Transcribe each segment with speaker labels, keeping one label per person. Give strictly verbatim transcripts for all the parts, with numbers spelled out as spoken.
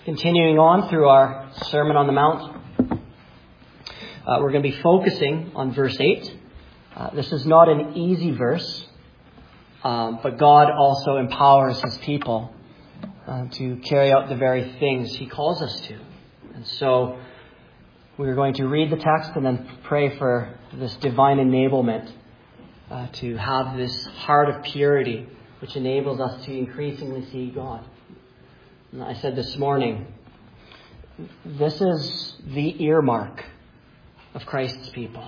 Speaker 1: Continuing on through our Sermon on the Mount, uh, we're going to be focusing on verse eight. Uh, this is not an easy verse, um, but God also empowers His people uh, to carry out the very things He calls us to. And so we're going to read the text and then pray for this divine enablement uh, to have this heart of purity, which enables us to increasingly see God. And I said this morning, this is the earmark of Christ's people.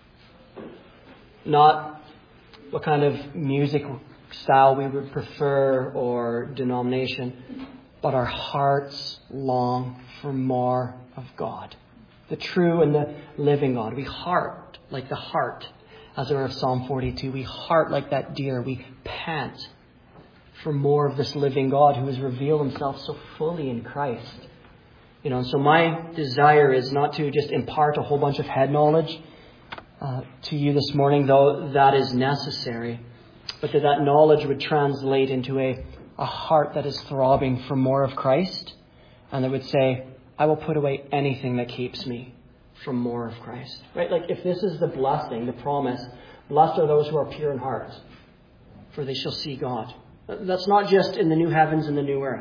Speaker 1: Not what kind of music style we would prefer or denomination, but our hearts long for more of God. The true and the living God. We heart like the heart, as it were, of Psalm forty-two. We heart like that deer. We pant for more of this living God who has revealed Himself so fully in Christ. You know, so my desire is not to just impart a whole bunch of head knowledge uh, to you this morning, though that is necessary, but that that knowledge would translate into a, a heart that is throbbing for more of Christ, and that would say, I will put away anything that keeps me from more of Christ. Right? Like if this is the blessing, the promise, blessed are those who are pure in heart, for they shall see God. That's not just in the new heavens and the new earth.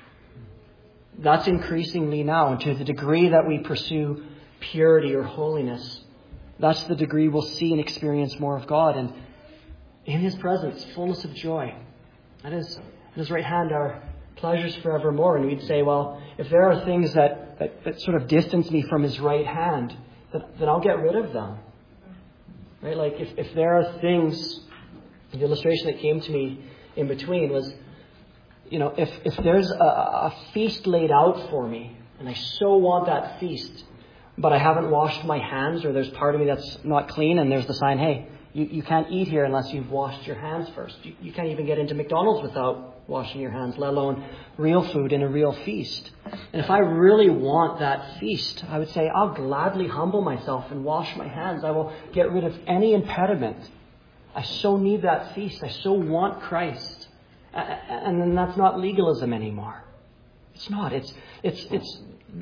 Speaker 1: That's increasingly now. And to the degree that we pursue purity or holiness, that's the degree we'll see and experience more of God. And in His presence, fullness of joy. That is, at His right hand are pleasures forevermore. And we'd say, well, if there are things that, that, that sort of distance me from His right hand, then, then I'll get rid of them. Right? Like if, if there are things, the illustration that came to me in between was, you know, if, if there's a, a feast laid out for me and I so want that feast, but I haven't washed my hands, or there's part of me that's not clean, and there's the sign, hey, you, you can't eat here unless you've washed your hands first. You, you can't even get into McDonald's without washing your hands, let alone real food in a real feast. And if I really want that feast, I would say, I'll gladly humble myself and wash my hands. I will get rid of any impediment. I so need that feast. I so want Christ. And then that's not legalism anymore. It's not. It's, it's, it's,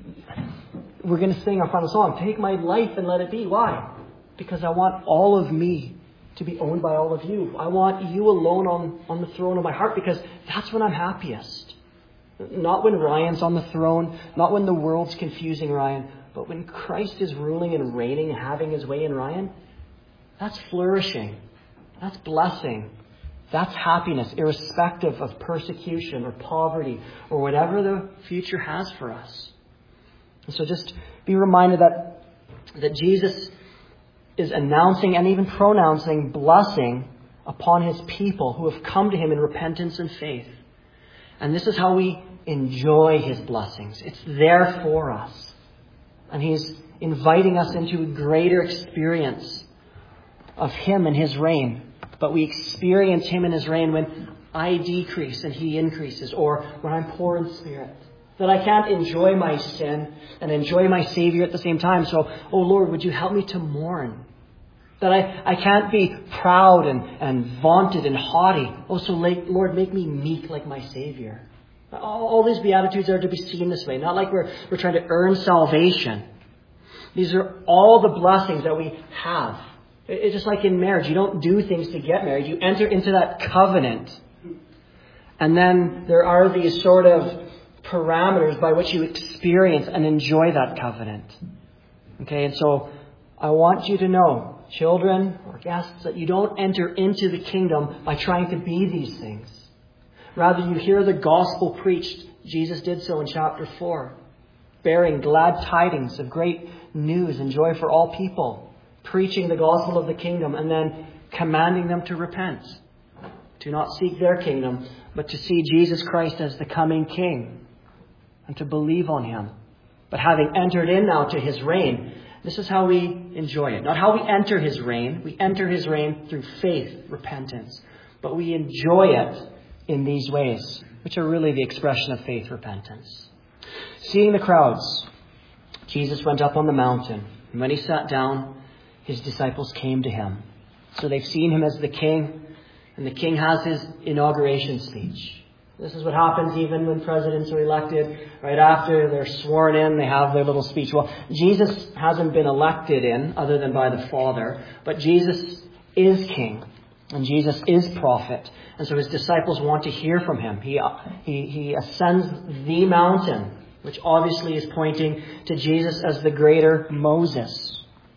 Speaker 1: we're going to sing our final song, take my life and let it be. Why? Because I want all of me to be owned by all of you. I want you alone on, on the throne of my heart, because that's when I'm happiest. Not when Ryan's on the throne, not when the world's confusing Ryan, but when Christ is ruling and reigning and having His way in Ryan. That's flourishing. That's blessing. That's happiness, irrespective of persecution or poverty or whatever the future has for us. And so just be reminded that, that Jesus is announcing and even pronouncing blessing upon His people who have come to Him in repentance and faith. And this is how we enjoy His blessings. It's there for us. And He's inviting us into a greater experience of Him and His reign. But we experience Him and His reign when I decrease and He increases, or when I'm poor in spirit. That I can't enjoy my sin and enjoy my Savior at the same time. So, oh Lord, would you help me to mourn? That I, I can't be proud and, and vaunted and haughty. Oh, so Lord, make me meek like my Savior. All, all these Beatitudes are to be seen this way. Not like we're, we're trying to earn salvation. These are all the blessings that we have. It's just like in marriage. You don't do things to get married. You enter into that covenant. And then there are these sort of parameters by which you experience and enjoy that covenant. Okay, and so I want you to know, children or guests, that you don't enter into the kingdom by trying to be these things. Rather, you hear the gospel preached. Jesus did so in chapter four, bearing glad tidings of great news and joy for all people, preaching the gospel of the kingdom, and then commanding them to repent, to not seek their kingdom, but to see Jesus Christ as the coming King, and to believe on Him. But having entered in now to His reign, this is how we enjoy it. Not how we enter His reign. We enter His reign through faith, repentance. But we enjoy it in these ways, which are really the expression of faith, repentance. Seeing the crowds, Jesus went up on the mountain, and when He sat down, His disciples came to Him. So they've seen Him as the King, and the King has His inauguration speech. This is what happens even when presidents are elected. Right after they're sworn in, they have their little speech. Well, Jesus hasn't been elected in, other than by the Father, but Jesus is king, and Jesus is prophet. And so his disciples want to hear from him. He, he, he ascends the mountain, which obviously is pointing to Jesus as the greater Moses.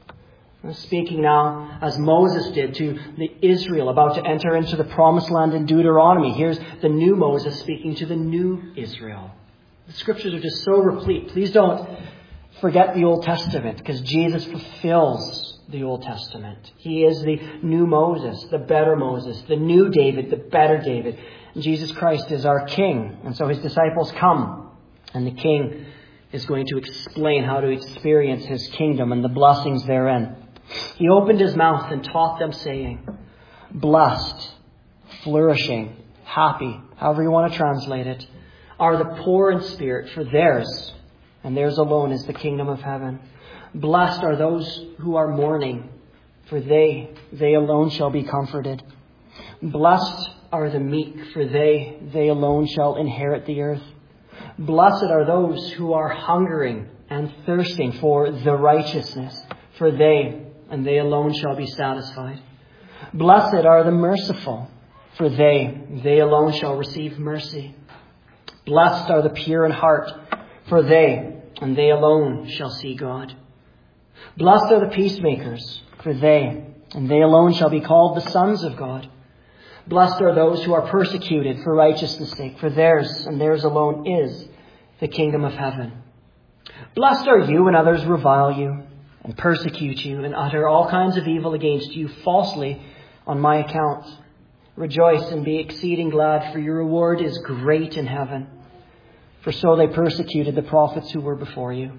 Speaker 1: Speaking now as Moses did to the Israel about to enter into the promised land in Deuteronomy. Here's the new Moses speaking to the new Israel. The scriptures are just so replete. Please don't forget the Old Testament, because Jesus fulfills the Old Testament. He is the new Moses, the better Moses, the new David, the better David. And Jesus Christ is our King. And so his disciples come, and the King is going to explain how to experience his kingdom and the blessings therein. He opened his mouth and taught them, saying, blessed, flourishing, happy, however you want to translate it, are the poor in spirit, for theirs, and theirs alone, is the kingdom of heaven. Blessed are those who are mourning, for they, they alone shall be comforted. Blessed are the meek, for they, they alone shall inherit the earth. Blessed are those who are hungering and thirsting for the righteousness, for they, and they alone shall be satisfied. Blessed are the merciful, for they, they alone shall receive mercy. Blessed are the pure in heart, for they, and they alone shall see God. Blessed are the peacemakers, for they, and they alone shall be called the sons of God. Blessed are those who are persecuted for righteousness' sake, for theirs, and theirs alone, is the kingdom of heaven. Blessed are you when others revile you, and persecute you, and utter all kinds of evil against you falsely on my account. Rejoice and be exceeding glad, for your reward is great in heaven. For so they persecuted the prophets who were before you.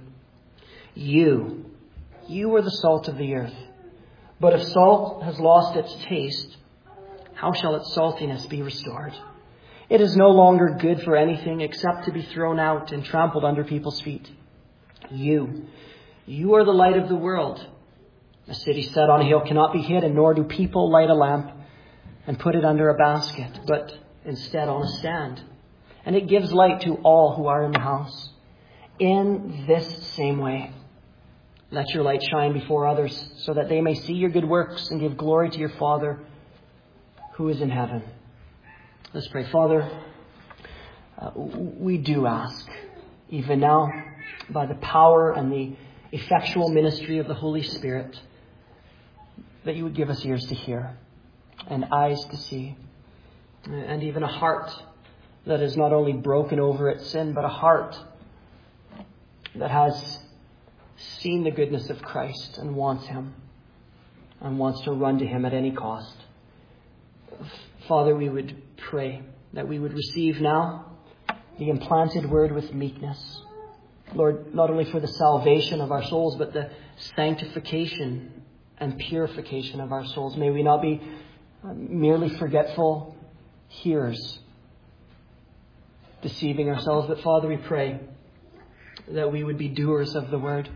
Speaker 1: You, you are the salt of the earth. But if salt has lost its taste, how shall its saltiness be restored? It is no longer good for anything except to be thrown out and trampled under people's feet. You, you are the light of the world. A city set on a hill cannot be hidden, nor do people light a lamp and put it under a basket, but instead on a stand. And it gives light to all who are in the house. In this same way, let your light shine before others, so that they may see your good works and give glory to your Father who is in heaven. Let's pray. Father, uh, we do ask, even now, by the power and the effectual ministry of the Holy Spirit, that you would give us ears to hear and eyes to see, and even a heart that is not only broken over its sin, but a heart that has seen the goodness of Christ and wants him and wants to run to him at any cost. Father, we would pray that we would receive now the implanted word with meekness. Lord, not only for the salvation of our souls, but the sanctification and purification of our souls. May we not be merely forgetful hearers, deceiving ourselves. But Father, we pray that we would be doers of the word.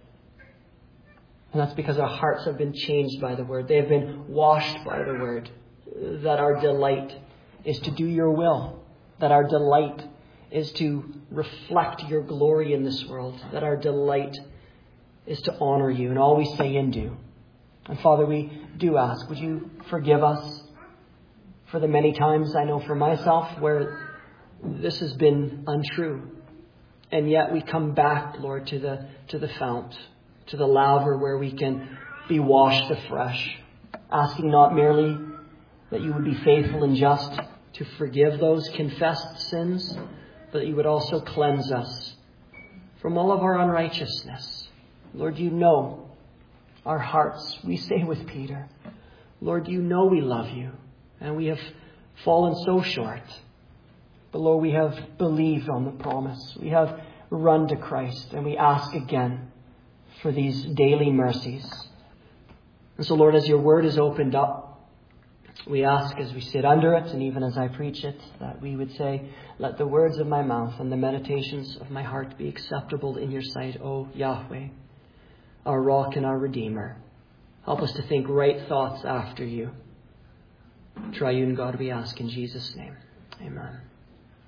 Speaker 1: And that's because our hearts have been changed by the word. They have been washed by the word. That our delight is to do your will. That our delight is to reflect your glory in this world. That our delight is to honor you in all we say and do. And Father, we do ask, would you forgive us for the many times, I know for myself, where this has been untrue. And yet we come back, Lord, to the to the fount, to the laver where we can be washed afresh, asking not merely that you would be faithful and just to forgive those confessed sins, but that you would also cleanse us from all of our unrighteousness. Lord, you know our hearts. We say with Peter, Lord, you know we love you, and we have fallen so short. But Lord, we have believed on the promise. We have run to Christ, and we ask again for these daily mercies. And so, Lord, as your word is opened up, we ask as we sit under it, and even as I preach it, that we would say, let the words of my mouth and the meditations of my heart be acceptable in your sight, O Yahweh, our rock and our redeemer. Help us to think right thoughts after you. Triune God, we ask in Jesus' name. Amen.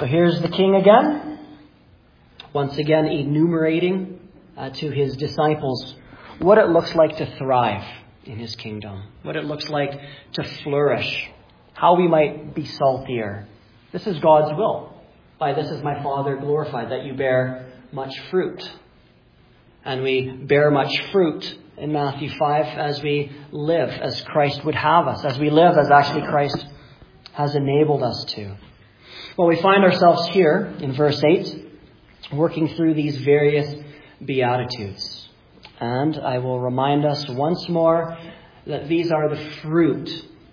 Speaker 1: So here's the king again, once again enumerating uh, to his disciples what it looks like to thrive in his kingdom, what it looks like to flourish, how we might be saltier. This is God's will. By this is my Father glorified, that you bear much fruit. And we bear much fruit in Matthew five as we live as Christ would have us, as we live as actually Christ has enabled us to. Well, we find ourselves here in verse eight, working through these various Beatitudes. And I will remind us once more that these are the fruit,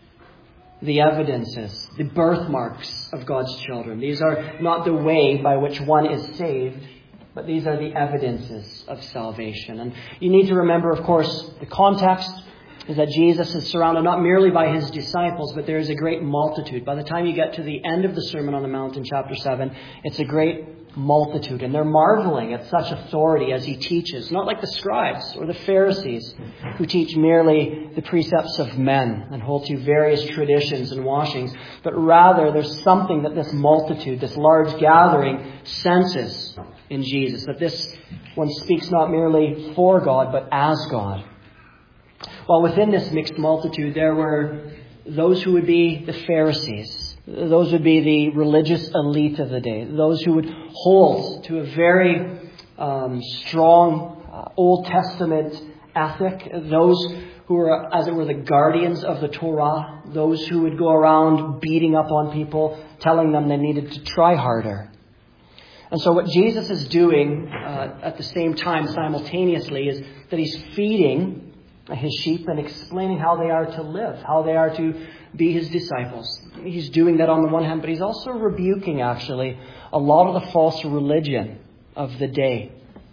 Speaker 1: the evidences, the birthmarks of God's children. These are not the way by which one is saved, but these are the evidences of salvation. And you need to remember, of course, the context is that Jesus is surrounded not merely by his disciples, but there is a great multitude. By the time you get to the end of the Sermon on the Mount in chapter seven, it's a great multitude. And they're marveling at such authority as he teaches. Not like the scribes or the Pharisees, who teach merely the precepts of men and hold to various traditions and washings. But rather, there's something that this multitude, this large gathering, senses in Jesus. That this one speaks not merely for God, but as God. Well, within this mixed multitude, there were those who would be the Pharisees. Those would be the religious elite of the day. Those who would hold to a very um, strong uh, Old Testament ethic. Those who were, as it were, the guardians of the Torah. Those who would go around beating up on people, telling them they needed to try harder. And so what Jesus is doing uh, at the same time, simultaneously, is that he's feeding his sheep and explaining how they are to live, how they are to be his disciples. He's doing that on the one hand, but he's also rebuking, actually, a lot of the false religion of the day.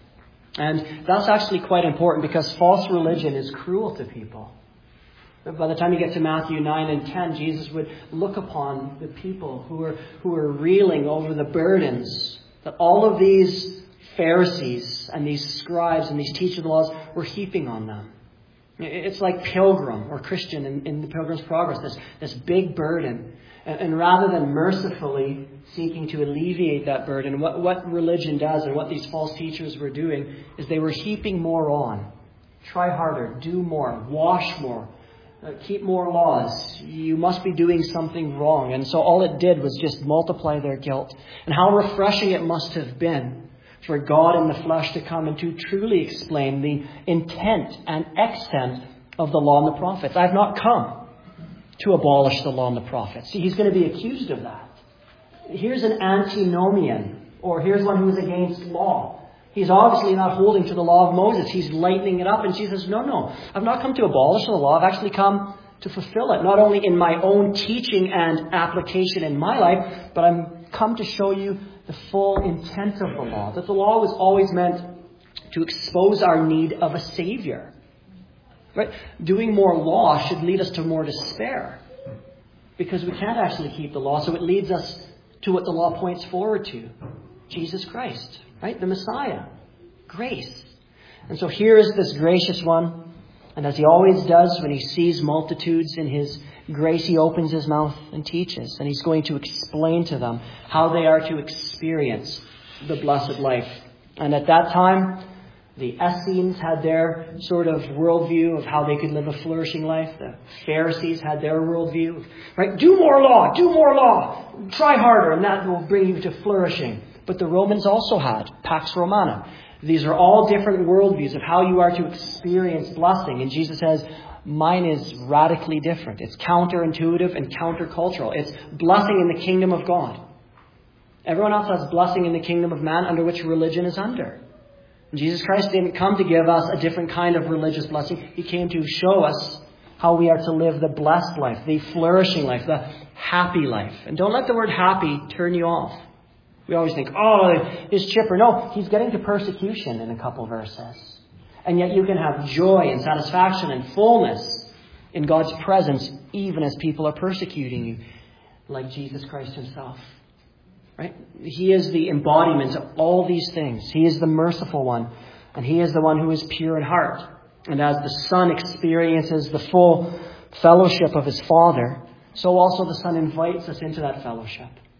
Speaker 1: And that's actually quite important because false religion is cruel to people. By the time you get to Matthew nine and ten, Jesus would look upon the people who are, who are reeling over the burdens that all of these Pharisees and these scribes and these teachers of the laws were heaping on them. It's like Pilgrim or Christian in, in the Pilgrim's Progress, this, this big burden. And, and rather than mercifully seeking to alleviate that burden, what, what religion does and what these false teachers were doing is they were heaping more on. Try harder, do more, wash more, uh, keep more laws. You must be doing something wrong. And so all it did was just multiply their guilt. And how refreshing it must have been for God in the flesh to come and to truly explain the intent and extent of the law and the prophets. I've not come to abolish the law and the prophets. See, he's going to be accused of that. Here's an antinomian, or here's one who's against law. He's obviously not holding to the law of Moses. He's lightening it up. And Jesus says, no, no, I've not come to abolish the law. I've actually come to fulfill it, not only in my own teaching and application in my life, but I'm come to show you the full intent of the law. That the law was always meant to expose our need of a Savior. Right? Doing more law should lead us to more despair. Because we can't actually keep the law, so it leads us to what the law points forward to. Jesus Christ. Right? The Messiah. Grace. And so here is this gracious one. And as he always does when he sees multitudes in his grace, he opens his mouth and teaches. And he's going to explain to them how they are to experience the blessed life. And at that time, the Essenes had their sort of worldview of how they could live a flourishing life. The Pharisees had their worldview. Right? Do more law, do more law, try harder, and that will bring you to flourishing. But the Romans also had Pax Romana. These are all different worldviews of how you are to experience blessing. And Jesus says, mine is radically different. It's counterintuitive and countercultural. It's blessing in the kingdom of God. Everyone else has blessing in the kingdom of man, under which religion is under. And Jesus Christ didn't come to give us a different kind of religious blessing. He came to show us how we are to live the blessed life, the flourishing life, the happy life. And don't let the word happy turn you off. We always think, oh, it's chipper. No, he's getting to persecution in a couple verses. And yet you can have joy and satisfaction and fullness in God's presence, even as people are persecuting you, like Jesus Christ himself. Right? He is the embodiment of all these things. He is the merciful one, and he is the one who is pure in heart. And as the Son experiences the full fellowship of his Father, so also the Son invites us into that fellowship.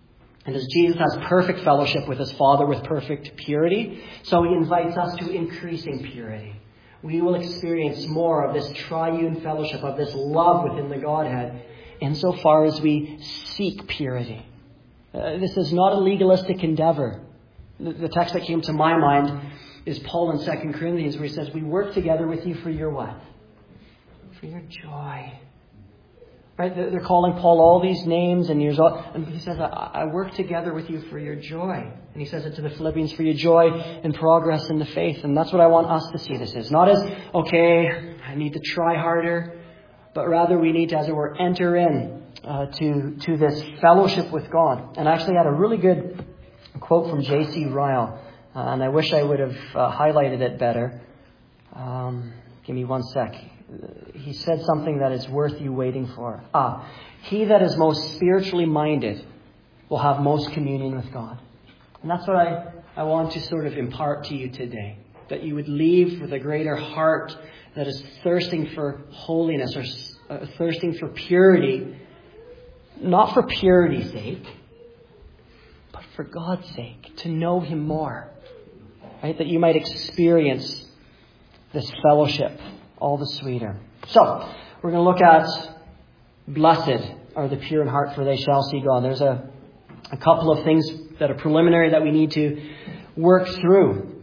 Speaker 1: And as Jesus has perfect fellowship with his Father with perfect purity, so he invites us to increasing purity. We will experience more of this triune fellowship, of this love within the Godhead, insofar as we seek purity. Uh, this is not a legalistic endeavor. The, the text that came to my mind is Paul in Second Corinthians, where he says, we work together with you for your what? For your joy. Right? They're calling Paul all these names, and, and he says, I, I work together with you for your joy. And he says it to the Philippians, for your joy and progress in the faith. And that's what I want us to see this is. Not as, okay, I need to try harder, but rather we need to, as it were, enter in uh, to, to this fellowship with God. And I actually had a really good quote from J C Ryle, uh, and I wish I would have uh, highlighted it better. Um, give me one sec. He said something that is worth you waiting for. Ah, he that is most spiritually minded will have most communion with God. And that's what I, I want to sort of impart to you today. That you would leave with a greater heart that is thirsting for holiness or uh, thirsting for purity. Not for purity's sake, but for God's sake. To know him more. Right? That you might experience this fellowship all the sweeter. So, we're going to look at blessed are the pure in heart, for they shall see God. There's a, a couple of things that are preliminary that we need to work through.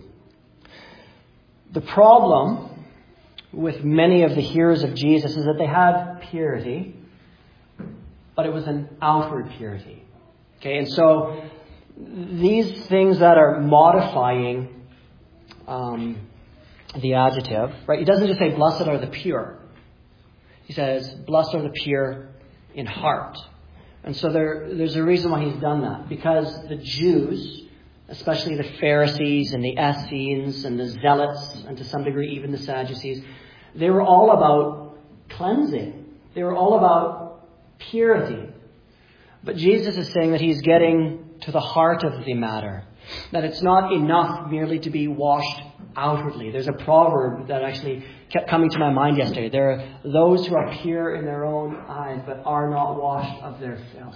Speaker 1: The problem with many of the hearers of Jesus is that they had purity, but it was an outward purity. Okay, and so these things that are modifying um, the adjective, right? He doesn't just say, blessed are the pure. He says, blessed are the pure in heart. And so there, there's a reason why he's done that. Because the Jews, especially the Pharisees and the Essenes and the Zealots, and to some degree even the Sadducees, they were all about cleansing. They were all about purity. But Jesus is saying that he's getting to the heart of the matter. That it's not enough merely to be washed outwardly. There's a proverb that actually kept coming to my mind yesterday. There are those who are pure in their own eyes, but are not washed of their filth.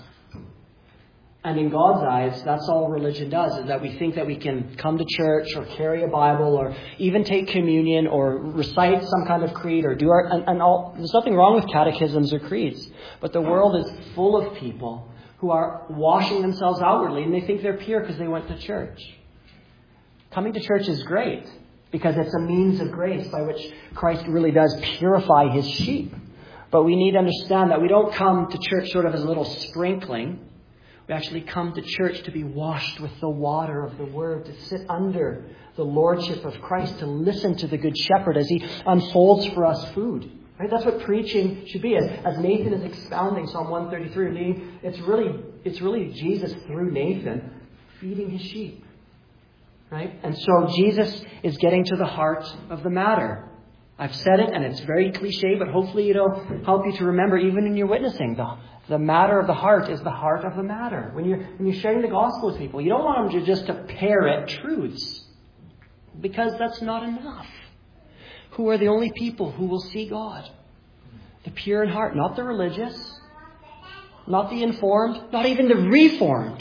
Speaker 1: And in God's eyes, that's all religion does, is that we think that we can come to church or carry a Bible or even take communion or recite some kind of creed or do our, and, and all. There's nothing wrong with catechisms or creeds, but the world is full of people who are washing themselves outwardly and they think they're pure because they went to church. Coming to church is great because it's a means of grace by which Christ really does purify his sheep. But we need to understand that we don't come to church sort of as a little sprinkling. We actually come to church to be washed with the water of the Word, to sit under the lordship of Christ, to listen to the Good Shepherd as he unfolds for us food. Right? That's what preaching should be. As, as Nathan is expounding Psalm one thirty-three, it's really, it's really Jesus through Nathan feeding his sheep. Right? And so Jesus is getting to the heart of the matter. I've said it, and it's very cliche, but hopefully it'll help you to remember, even in your witnessing, the, the matter of the heart is the heart of the matter. When you're, when you're sharing the gospel with people, you don't want them to just to parrot truths, because that's not enough. Who are the only people who will see God? The pure in heart, not the religious, not the informed, not even the reformed,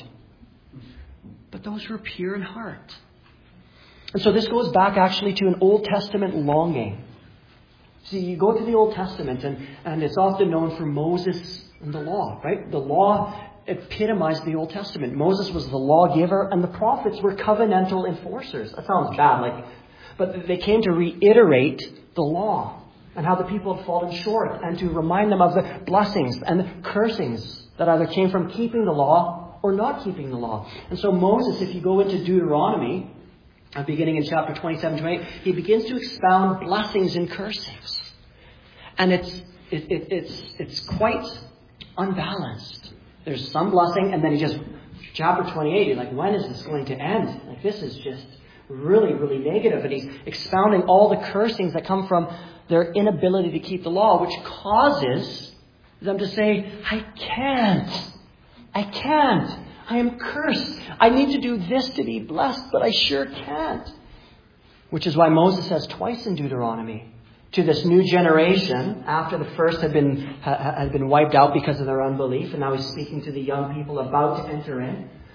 Speaker 1: but those who are pure in heart. And so this goes back actually to an Old Testament longing. See, you go to the Old Testament, and, and it's often known for Moses and the law, right? The law epitomized the Old Testament. Moses was the lawgiver, and the prophets were covenantal enforcers. That sounds bad, like, but they came to reiterate the law and how the people had fallen short, and to remind them of the blessings and the cursings that either came from keeping the law or not keeping the law. And so Moses, if you go into Deuteronomy, beginning in chapter twenty-seven, twenty-eight, he begins to expound blessings and cursings. And it's it, it, it's it's quite unbalanced. There's some blessing, and then he just, chapter twenty-eight, you're like, when is this going to end? Like, this is just really, really negative. And he's expounding all the cursings that come from their inability to keep the law, which causes them to say, I can't. I can't. I am cursed. I need to do this to be blessed, but I sure can't. Which is why Moses says twice in Deuteronomy to this new generation, after the first had been had been wiped out because of their unbelief, and now he's speaking to the young people about to enter in.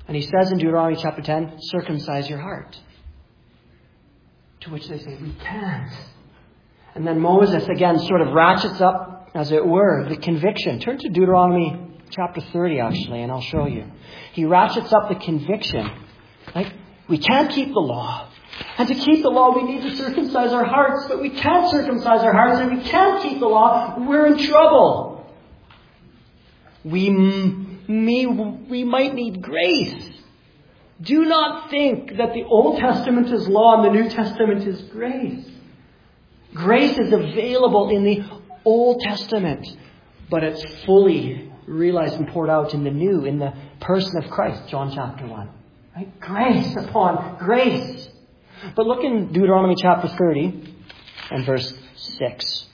Speaker 1: And he says in Deuteronomy chapter ten, circumcise your heart. To which they say, we can't. And then Moses again sort of ratchets up, as it were, the conviction. Turn to Deuteronomy chapter thirty, actually, and I'll show you. He ratchets up the conviction. Like, we can't keep the law. And to keep the law, we need to circumcise our hearts. But we can't circumcise our hearts, and we can't keep the law. We're in trouble. We, me, we might need grace. Do not think that the Old Testament is law and the New Testament is grace. Grace is available in the Old Testament, but it's fully realized and poured out in the New, in the person of Christ, John chapter one. Right? Grace upon grace. But look in Deuteronomy chapter thirty and verse six.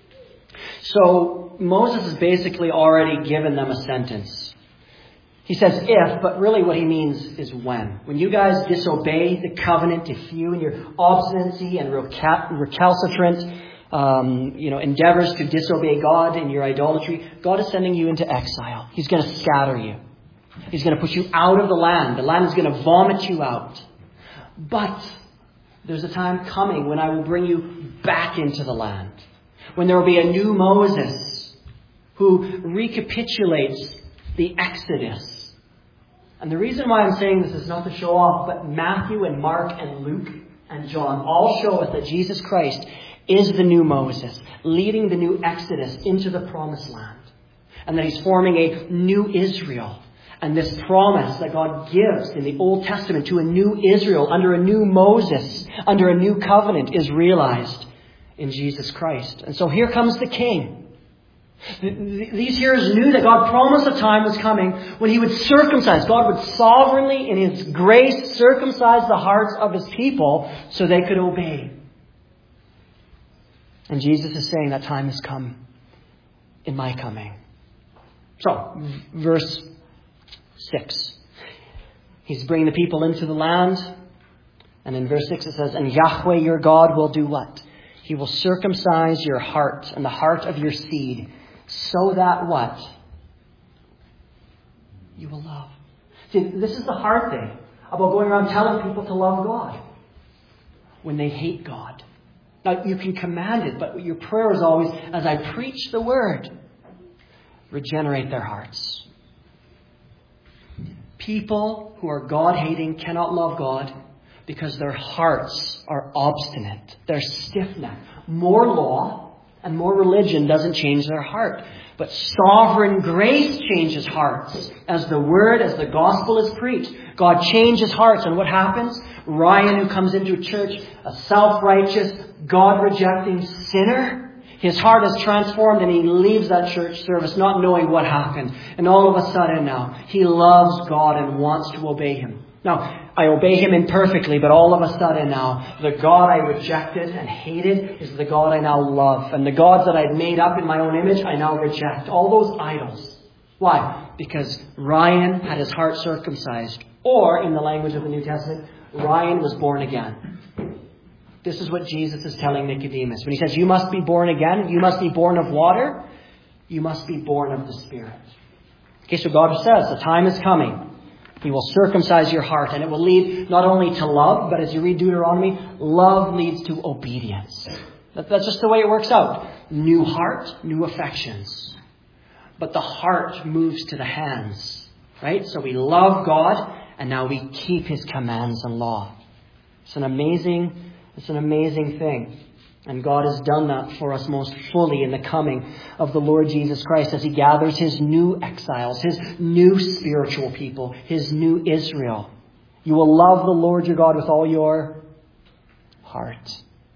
Speaker 1: So Moses has basically already given them a sentence. He says if, but really what he means is when. When you guys disobey the covenant, if you and your obstinacy and recalcitrant um, you know, endeavors to disobey God in your idolatry, God is sending you into exile. He's going to scatter you. He's going to put you out of the land. The land is going to vomit you out. But there's a time coming when I will bring you back into the land. When there will be a new Moses who recapitulates the Exodus. And the reason why I'm saying this is not to show off, but Matthew and Mark and Luke and John all show us that Jesus Christ is the new Moses, leading the new Exodus into the promised land. And that he's forming a new Israel. And this promise that God gives in the Old Testament to a new Israel under a new Moses, under a new covenant, is realized in Jesus Christ. And so here comes the King. These hearers knew that God promised a time was coming when he would circumcise. God would sovereignly, in his grace, circumcise the hearts of his people so they could obey. And Jesus is saying that time has come in my coming. So, verse six. He's bringing the people into the land. And in verse six it says, and Yahweh your God will do what? He will circumcise your heart and the heart of your seed. So that what? You will love. See, this is the hard thing about going around telling people to love God when they hate God. Now, you can command it, but your prayer is always, as I preach the word, regenerate their hearts. People who are God-hating cannot love God because their hearts are obstinate. They're stiff-necked. More law and more religion doesn't change their heart. But sovereign grace changes hearts. As the word, as the gospel is preached, God changes hearts. And what happens? Ryan, who comes into church, a self-righteous, God-rejecting sinner, his heart is transformed and he leaves that church service not knowing what happened. And all of a sudden now, he loves God and wants to obey him. Now, I obey him imperfectly, but all of a sudden now, the God I rejected and hated is the God I now love. And the gods that I'd made up in my own image, I now reject. All those idols. Why? Because Ryan had his heart circumcised. Or, in the language of the New Testament, Ryan was born again. This is what Jesus is telling Nicodemus. When he says, you must be born again, you must be born of water, you must be born of the Spirit. Okay, so God says, the time is coming. He will circumcise your heart, and it will lead not only to love, but as you read Deuteronomy, love leads to obedience. That's just the way it works out. New heart, new affections. But the heart moves to the hands, right? So we love God, and now we keep his commands and law. It's an amazing, it's an amazing thing. And God has done that for us most fully in the coming of the Lord Jesus Christ as he gathers his new exiles, his new spiritual people, his new Israel. You will love the Lord your God with all your heart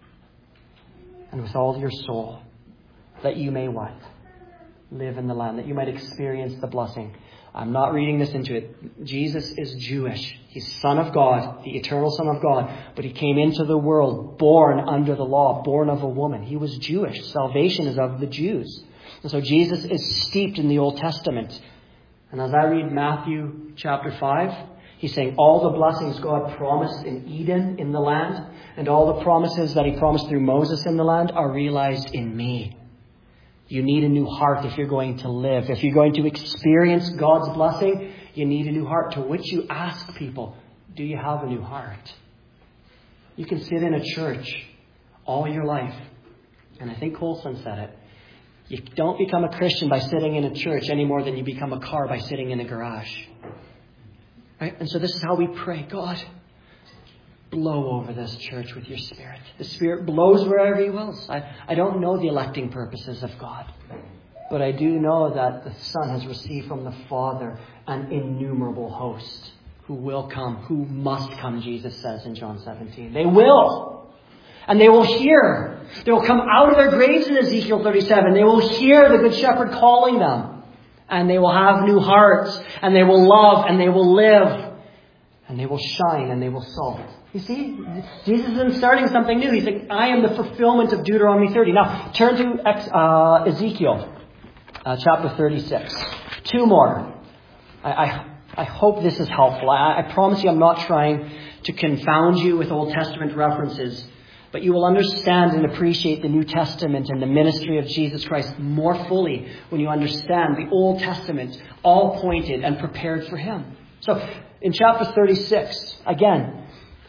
Speaker 1: and with all your soul, that you may what? Live in the land, that you might experience the blessing. I'm not reading this into it. Jesus is Jewish. He's Son of God, the eternal Son of God. But he came into the world born under the law, born of a woman. He was Jewish. Salvation is of the Jews. And so Jesus is steeped in the Old Testament. And as I read Matthew chapter five, he's saying all the blessings God promised in Eden, in the land, and all the promises that he promised through Moses in the land are realized in me. You need a new heart if you're going to live. If you're going to experience God's blessing, You need a new heart, to which you ask people, do you have a new heart? You can sit in a church all your life. And I think Colson said it. You don't become a Christian by sitting in a church any more than you become a car by sitting in a garage. Right? And so this is how we pray. God, blow over this church with your Spirit. The Spirit blows wherever He wills. I, I don't know the electing purposes of God. But I do know that the Son has received from the Father an innumerable host who will come, who must come, Jesus says in John seventeen. They will. And they will hear. They will come out of their graves in Ezekiel thirty-seven. They will hear the Good Shepherd calling them. And they will have new hearts. And they will love. And they will live. And they will shine. And they will salt. You see, Jesus isn't starting something new. He's like, I am the fulfillment of Deuteronomy thirty. Now, turn to uh, Ezekiel uh, chapter thirty-six. Two more. I, I, I hope this is helpful. I, I promise you I'm not trying to confound you with Old Testament references. But you will understand and appreciate the New Testament and the ministry of Jesus Christ more fully when you understand the Old Testament all pointed and prepared for Him. So, in chapter thirty-six, again,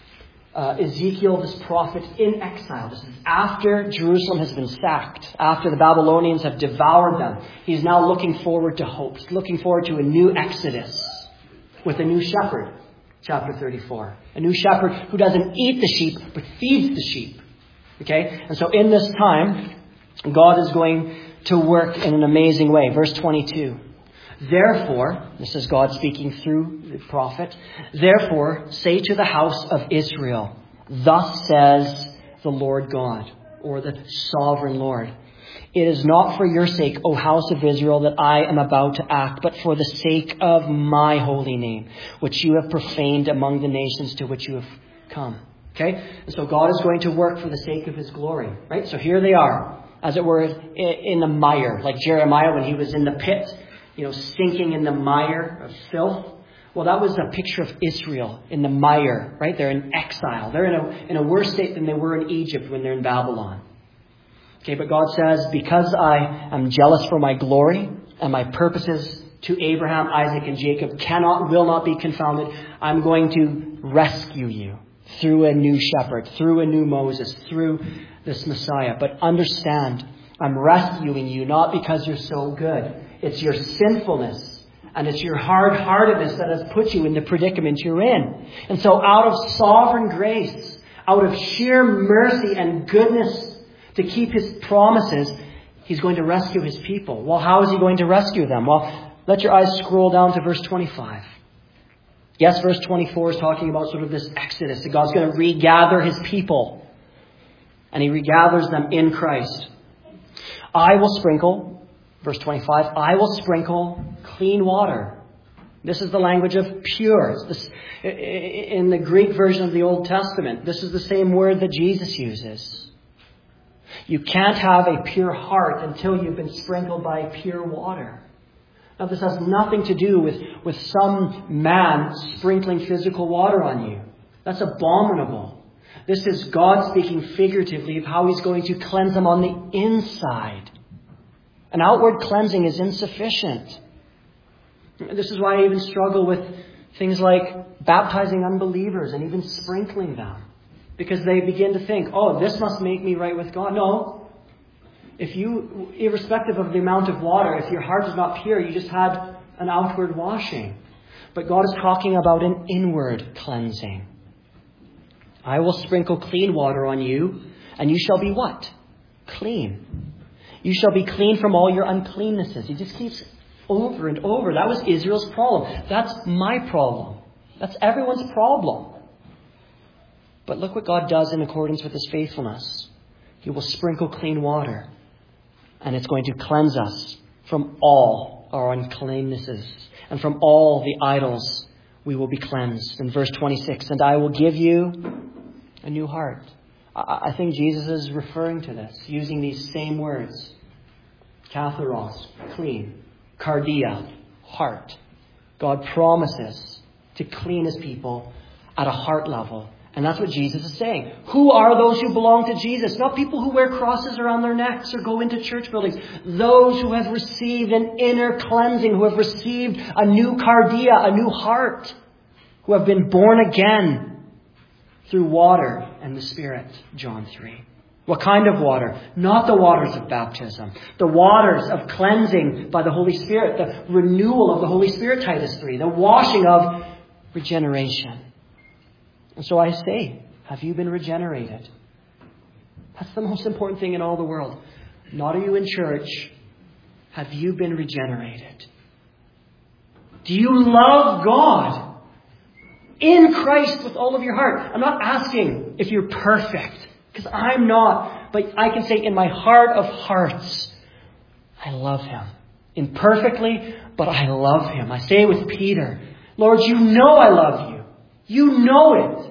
Speaker 1: uh, Ezekiel, this prophet in exile. This is after Jerusalem has been sacked, after the Babylonians have devoured them. He's now looking forward to hope. He's looking forward to a new exodus with a new shepherd. Chapter thirty-four. A new shepherd who doesn't eat the sheep, but feeds the sheep. Okay? And so in this time, God is going to work in an amazing way. Verse twenty-two. Therefore, this is God speaking through the prophet. Therefore, say to the house of Israel, thus says the Lord God, or the sovereign Lord. It is not for your sake, O house of Israel, that I am about to act, but for the sake of my holy name, which you have profaned among the nations to which you have come. Okay? And so God is going to work for the sake of His glory. Right? So here they are, as it were, in the mire, like Jeremiah when he was in the pit, you know, sinking in the mire of filth. Well, that was a picture of Israel in the mire, right? They're in exile. They're in a, in a worse state than they were in Egypt when they're in Babylon. Okay, but God says, because I am jealous for my glory and my purposes to Abraham, Isaac, and Jacob cannot, will not be confounded, I'm going to rescue you through a new shepherd, through a new Moses, through this Messiah. But understand, I'm rescuing you not because you're so good. It's your sinfulness and it's your hard-heartedness that has put you in the predicament you're in. And so out of sovereign grace, out of sheer mercy and goodness, to keep His promises, He's going to rescue His people. Well, how is He going to rescue them? Well, let your eyes scroll down to verse twenty-five. Yes, verse twenty-four is talking about sort of this exodus. That God's going to regather His people. And He regathers them in Christ. I will sprinkle, verse twenty-five, I will sprinkle clean water. This is the language of pure. It's this, in the Greek version of the Old Testament, this is the same word that Jesus uses. You can't have a pure heart until you've been sprinkled by pure water. Now, this has nothing to do with, with some man sprinkling physical water on you. That's abominable. This is God speaking figuratively of how He's going to cleanse them on the inside. An outward cleansing is insufficient. This is why I even struggle with things like baptizing unbelievers and even sprinkling them. Because they begin to think, oh, this must make me right with God. No. If you, irrespective of the amount of water, if your heart is not pure, you just had an outward washing. But God is talking about an inward cleansing. I will sprinkle clean water on you, and you shall be what? Clean. You shall be clean from all your uncleannesses. He just keeps over and over. That was Israel's problem. That's my problem. That's everyone's problem. But look what God does in accordance with His faithfulness. He will sprinkle clean water. And it's going to cleanse us from all our uncleannesses. And from all the idols we will be cleansed. In verse twenty-six, and I will give you a new heart. I think Jesus is referring to this, using these same words. Katharos, clean. Cardia, heart. God promises to clean His people at a heart level. And that's what Jesus is saying. Who are those who belong to Jesus? Not people who wear crosses around their necks or go into church buildings. Those who have received an inner cleansing, who have received a new cardia, a new heart, who have been born again through water and the Spirit, John three. What kind of water? Not the waters of baptism. The waters of cleansing by the Holy Spirit. The renewal of the Holy Spirit, Titus three. The washing of regeneration. And so I say, have you been regenerated? That's the most important thing in all the world. Not are you in church. Have you been regenerated? Do you love God in Christ with all of your heart? I'm not asking if you're perfect, because I'm not. But I can say in my heart of hearts, I love Him. Imperfectly, but I love Him. I say with Peter, Lord, you know I love you. You know it.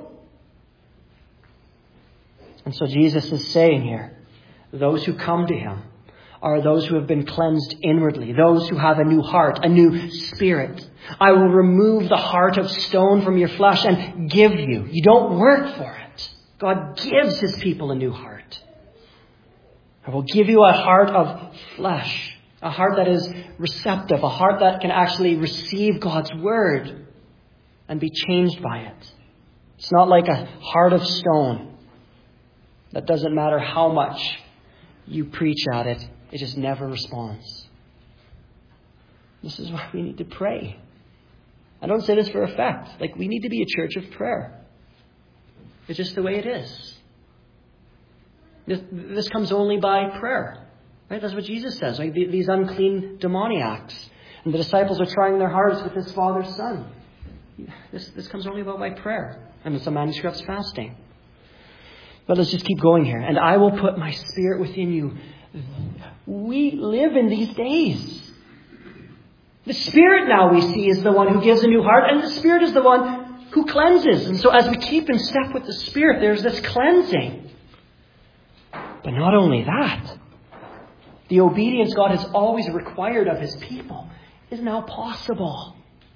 Speaker 1: And so Jesus is saying here, those who come to Him are those who have been cleansed inwardly, those who have a new heart, a new spirit. I will remove the heart of stone from your flesh and give you. You don't work for it. God gives His people a new heart. I will give you a heart of flesh, a heart that is receptive, a heart that can actually receive God's word and be changed by it. It's not like a heart of stone that doesn't matter how much you preach at it, it just never responds. This is why we need to pray. I don't say this for effect. Like, we need to be a church of prayer. It's just the way it is. This, this comes only by prayer. Right? That's what Jesus says. Like these unclean demoniacs. And the disciples are trying their hardest with his father's son. This, this comes only about by prayer. And in some manuscripts, fasting. But let's just keep going here. And I will put my Spirit within you. We live in these days. The Spirit now we see is the one who gives a new heart. And the Spirit is the one who cleanses. And so as we keep in step with the Spirit, there's this cleansing. But not only that. The obedience God has always required of His people is now possible.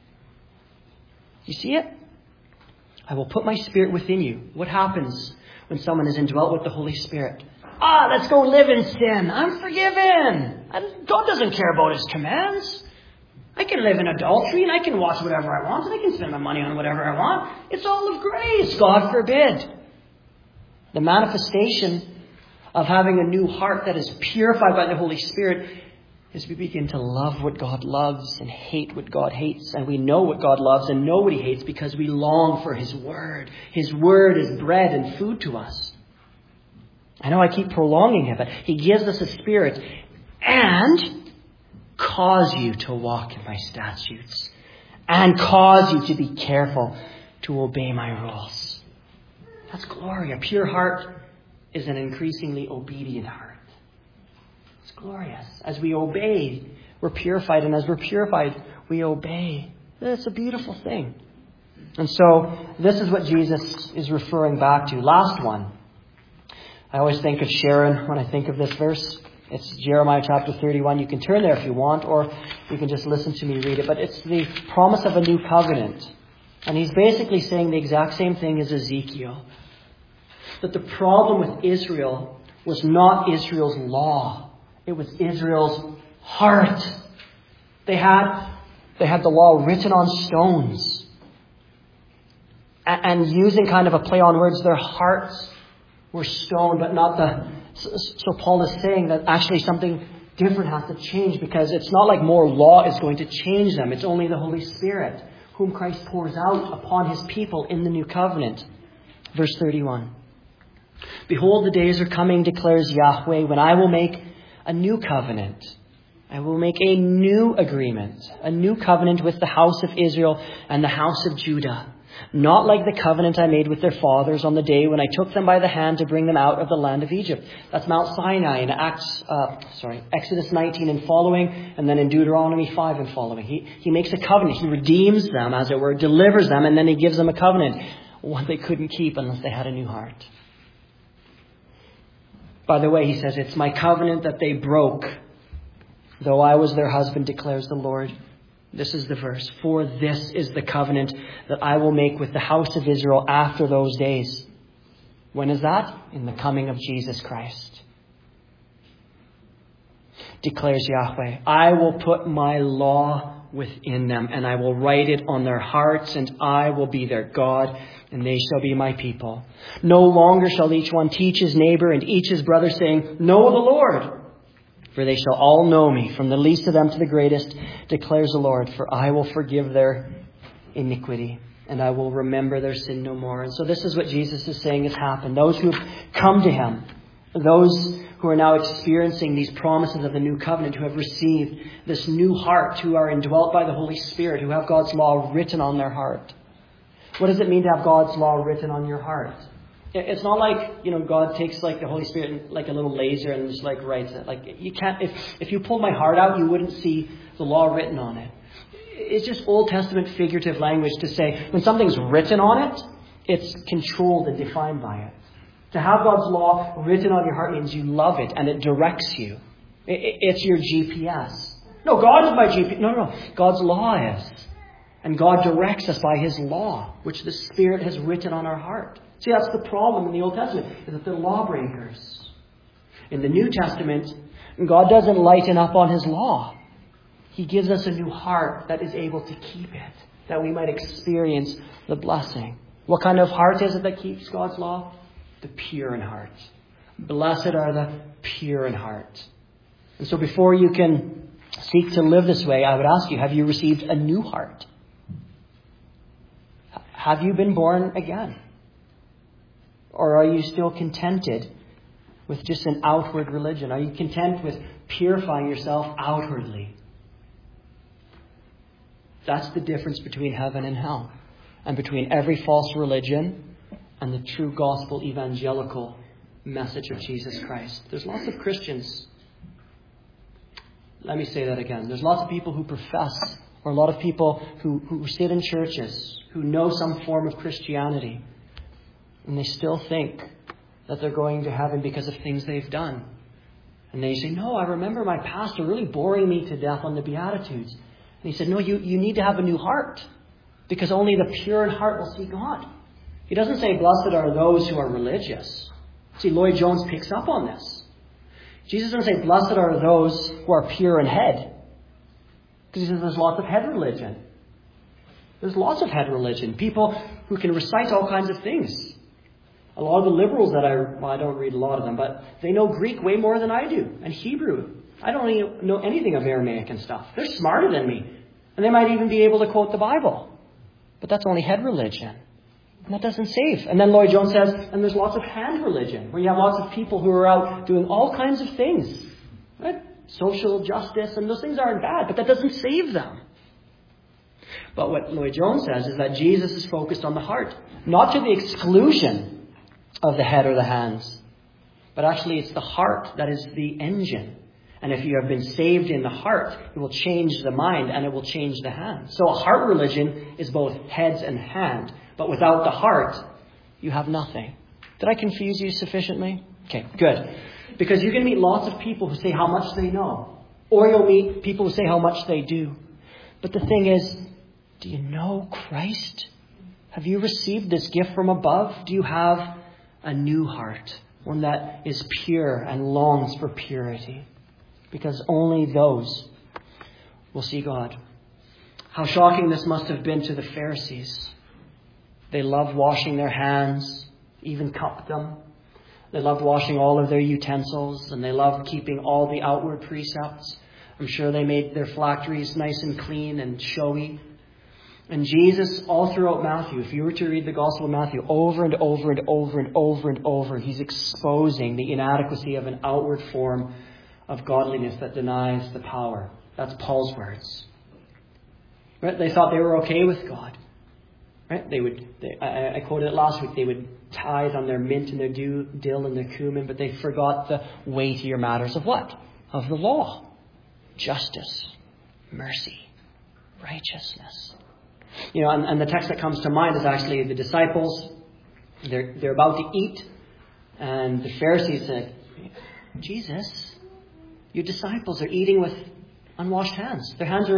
Speaker 1: You see it? I will put my Spirit within you. What happens when someone is indwelt with the Holy Spirit? Ah, let's go live in sin. I'm forgiven. God doesn't care about His commands. I can live in adultery and I can watch whatever I want and I can spend my money on whatever I want. It's all of grace. God forbid. The manifestation of having a new heart that is purified by the Holy Spirit is we begin to love what God loves and hate what God hates. And we know what God loves and know what He hates because we long for His Word. His Word is bread and food to us. I know I keep prolonging it, but He gives us a Spirit and cause you to walk in my statutes and cause you to be careful to obey my rules. That's glory. A pure heart is an increasingly obedient heart. It's glorious. As we obey, we're purified. And as we're purified, we obey. It's a beautiful thing. And so this is what Jesus is referring back to. Last one. I always think of Sharon when I think of this verse. It's Jeremiah chapter thirty-one. You can turn there if you want, or you can just listen to me read it. But it's the promise of a new covenant. And he's basically saying the exact same thing as Ezekiel. That the problem with Israel was not Israel's law. It was Israel's heart. They had, they had the law written on stones. And, and using kind of a play on words, their hearts were stone, but not the... So Paul is saying that actually something different has to change, because it's not like more law is going to change them. It's only the Holy Spirit, whom Christ pours out upon His people in the new covenant. Verse thirty-one. Behold, the days are coming, declares Yahweh, when I will make a new covenant. I will make a new agreement, a new covenant with the house of Israel and the house of Judah. Not like the covenant I made with their fathers on the day when I took them by the hand to bring them out of the land of Egypt. That's Mount Sinai in Acts, uh, sorry, Exodus nineteen and following, and then in Deuteronomy five and following. He, he makes a covenant. He redeems them, as it were, delivers them, and then He gives them a covenant, one they couldn't keep unless they had a new heart. By the way, He says, it's my covenant that they broke. Though I was their husband, declares the Lord. This is the verse. For this is the covenant that I will make with the house of Israel after those days. When is that? In the coming of Jesus Christ. Declares Yahweh, I will put my law within them, and I will write it on their hearts, and I will be their God, and they shall be my people. No longer shall each one teach his neighbor and each his brother, saying, Know the Lord. For they shall all know me, from the least of them to the greatest, declares the Lord. For I will forgive their iniquity, and I will remember their sin no more. And so this is what Jesus is saying has happened. Those who have come to him, those who are now experiencing these promises of the new covenant, who have received this new heart, who are indwelt by the Holy Spirit, who have God's law written on their heart. What does it mean to have God's law written on your heart? It's not like, you know, God takes like the Holy Spirit and like a little laser and just like writes it. Like you can't, if, if you pulled my heart out, you wouldn't see the law written on it. It's just Old Testament figurative language to say when something's written on it, it's controlled and defined by it. To have God's law written on your heart means you love it and it directs you. It's your G P S. No, God is my G P S. No, no, no. God's law is. And God directs us by his law, which the Spirit has written on our heart. See, that's the problem in the Old Testament, is that they're lawbreakers. In the New Testament, God doesn't lighten up on his law. He gives us a new heart that is able to keep it, that we might experience the blessing. What kind of heart is it that keeps God's law? The pure in heart. Blessed are the pure in heart. And so before you can seek to live this way, I would ask you, have you received a new heart? Have you been born again? Or are you still contented with just an outward religion? Are you content with purifying yourself outwardly? That's the difference between heaven and hell, and between every false religion and the true gospel evangelical message of Jesus Christ. There's lots of Christians. Let me say that again. There's lots of people who profess, or a lot of people who, who sit in churches, who know some form of Christianity, and they still think that they're going to heaven because of things they've done. And they say, no, I remember my pastor really boring me to death on the Beatitudes. And he said, no, you, you need to have a new heart, because only the pure in heart will see God. He doesn't say, blessed are those who are religious. See, Lloyd Jones picks up on this. Jesus doesn't say, blessed are those who are pure in head. Because he says there's lots of head religion. There's lots of head religion. People who can recite all kinds of things. A lot of the liberals that I, well, I don't read a lot of them, but they know Greek way more than I do. And Hebrew. I don't even know anything of Aramaic and stuff. They're smarter than me. And they might even be able to quote the Bible. But that's only head religion. And that doesn't save. And then Lloyd Jones says, and there's lots of hand religion, where you have lots of people who are out doing all kinds of things. Right? Social justice, and those things aren't bad, but that doesn't save them. But what Lloyd Jones says is that Jesus is focused on the heart, not to the exclusion of the head or the hands, but actually it's the heart that is the engine. And if you have been saved in the heart, it will change the mind and it will change the hand. So a heart religion is both heads and hand. But without the heart, you have nothing. Did I confuse you sufficiently? Okay, good. Because you're going to meet lots of people who say how much they know. Or you'll meet people who say how much they do. But the thing is, do you know Christ? Have you received this gift from above? Do you have a new heart? One that is pure and longs for purity. Because only those will see God. How shocking this must have been to the Pharisees. They loved washing their hands, even cupped them. They loved washing all of their utensils, and they loved keeping all the outward precepts. I'm sure they made their phylacteries nice and clean and showy. And Jesus, all throughout Matthew, if you were to read the Gospel of Matthew, over and over and over and over and over, he's exposing the inadequacy of an outward form of godliness that denies the power. That's Paul's words. Right? They thought they were okay with God. Right? They would. They, I, I quoted it last week. They would tithe on their mint and their dew, dill and their cumin, but they forgot the weightier matters of what? Of the law, justice, mercy, righteousness. You know, and, and the text that comes to mind is actually the disciples. They're they're about to eat, and the Pharisees said, "Jesus, your disciples are eating with unwashed hands. Their hands are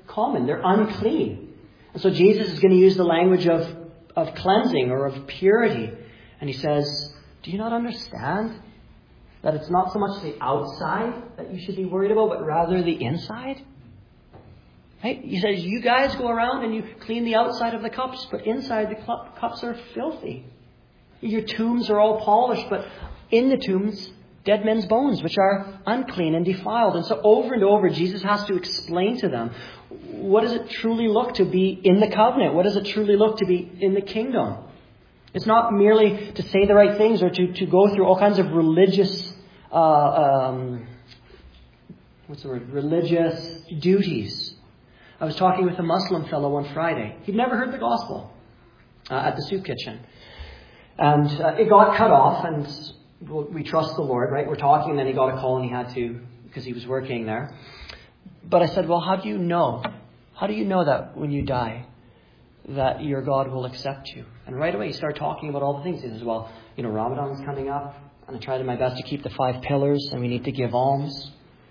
Speaker 1: common. They're unclean. And so Jesus is going to use the language of, of cleansing or of purity. And he says, do you not understand that it's not so much the outside that you should be worried about, but rather the inside? Right? He says, you guys go around and you clean the outside of the cups, but inside the cups are filthy. Your tombs are all polished, but in the tombs, dead men's bones, which are unclean and defiled. And so over and over, Jesus has to explain to them, what does it truly look to be in the covenant? What does it truly look to be in the kingdom? It's not merely to say the right things or to, to go through all kinds of religious, uh, um, what's the word, religious duties. I was talking with a Muslim fellow one Friday. He'd never heard the gospel uh, at the soup kitchen. And uh, it got cut off, and we trust the Lord, right? We're talking, and then he got a call, and he had to, because he was working there. But I said, well, how do you know? How do you know that when you die, that your God will accept you? And right away, he started talking about all the things. He says, well, you know, Ramadan's coming up, and I tried my best to keep the five pillars, and we need to give alms.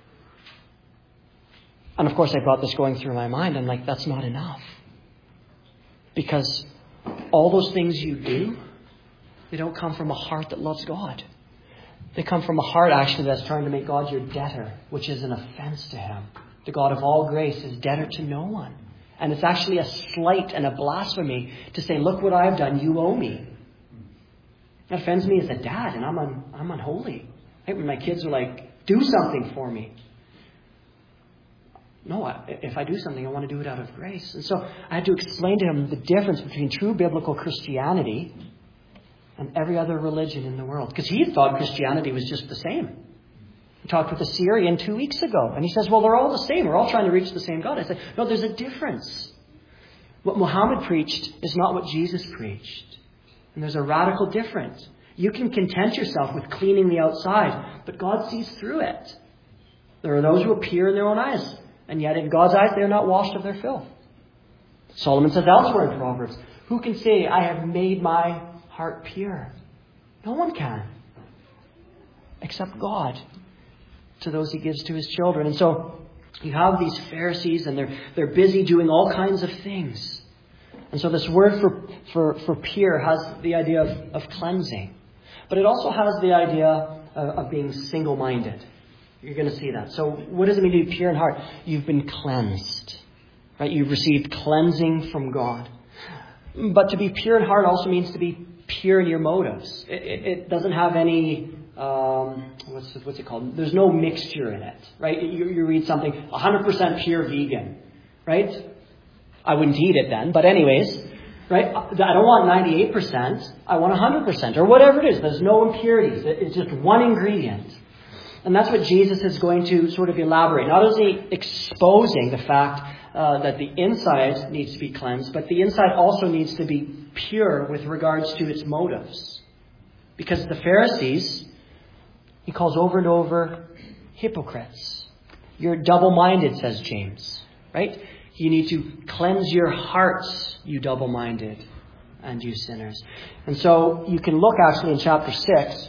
Speaker 1: And of course, I brought this going through my mind. I'm like, that's not enough. Because all those things you do, they don't come from a heart that loves God. They come from a heart, actually, that's trying to make God your debtor, which is an offense to Him. The God of all grace is debtor to no one. And it's actually a slight and a blasphemy to say, look what I've done, you owe me. That offends me as a dad, and I'm un, I'm unholy. Right? When my kids are like, do something for me. No, I, if I do something, I want to do it out of grace. And so I had to explain to him the difference between true biblical Christianity and every other religion in the world. Because he thought Christianity was just the same. I talked with a Syrian two weeks ago, and he says, well, they're all the same. We're all trying to reach the same God. I said, no, there's a difference. What Muhammad preached is not what Jesus preached. And there's a radical difference. You can content yourself with cleaning the outside, but God sees through it. There are those who appear in their own eyes, and yet in God's eyes they are not washed of their filth. Solomon says elsewhere in Proverbs, who can say, I have made my heart pure? No one can. Except God, to those He gives to His children. And so you have these Pharisees, and they're they're busy doing all kinds of things. And so this word for, for, for pure has the idea of, of cleansing. But it also has the idea of, of being single-minded. You're going to see that. So what does it mean to be pure in heart? You've been cleansed. Right? You've received cleansing from God. But to be pure in heart also means to be pure in your motives. It, it, it doesn't have any, um, what's, what's it called? There's no mixture in it. Right? You, you read something, one hundred percent pure vegan. Right? I wouldn't eat it then. But anyways, right? I don't want ninety-eight percent. I want one hundred percent. Or whatever it is. There's no impurities. It's just one ingredient. And that's what Jesus is going to sort of elaborate. Not only exposing the fact uh, that the inside needs to be cleansed, but the inside also needs to be pure with regards to its motives. Because the Pharisees, he calls over and over hypocrites. You're double-minded, says James. Right? You need to cleanse your hearts, you double-minded, and you sinners. And so you can look actually in chapter six.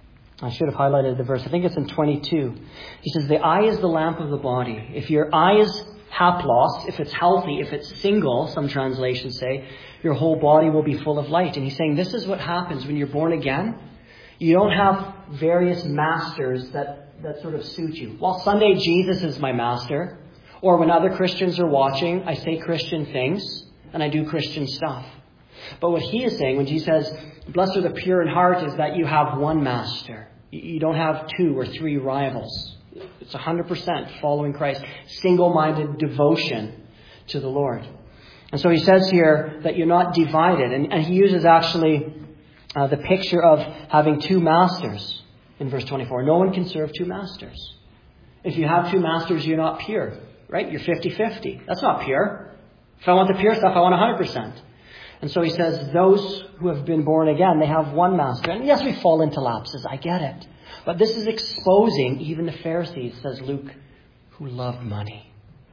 Speaker 1: I should have highlighted the verse. I think it's in twenty-two. He says, the eye is the lamp of the body. If your eye is haplos, if it's healthy, if it's single, some translations say, your whole body will be full of light. And he's saying this is what happens when you're born again. You don't have various masters that, that sort of suit you. Well, Sunday Jesus is my master. Or when other Christians are watching, I say Christian things and I do Christian stuff. But what he is saying when he says, blessed are the pure in heart, is that you have one master. You don't have two or three rivals. It's one hundred percent following Christ. Single-minded devotion to the Lord. And so he says here that you're not divided. And, and he uses actually uh, the picture of having two masters in verse twenty-four. No one can serve two masters. If you have two masters, you're not pure. Right? You're fifty-fifty. That's not pure. If I want the pure stuff, I want one hundred percent. And so he says, those who have been born again, they have one master. And yes, we fall into lapses. I get it. But this is exposing even the Pharisees, says Luke, who loved money.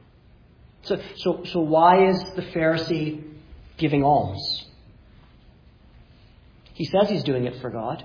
Speaker 1: So, so, so why is the Pharisee giving alms? He says he's doing it for God.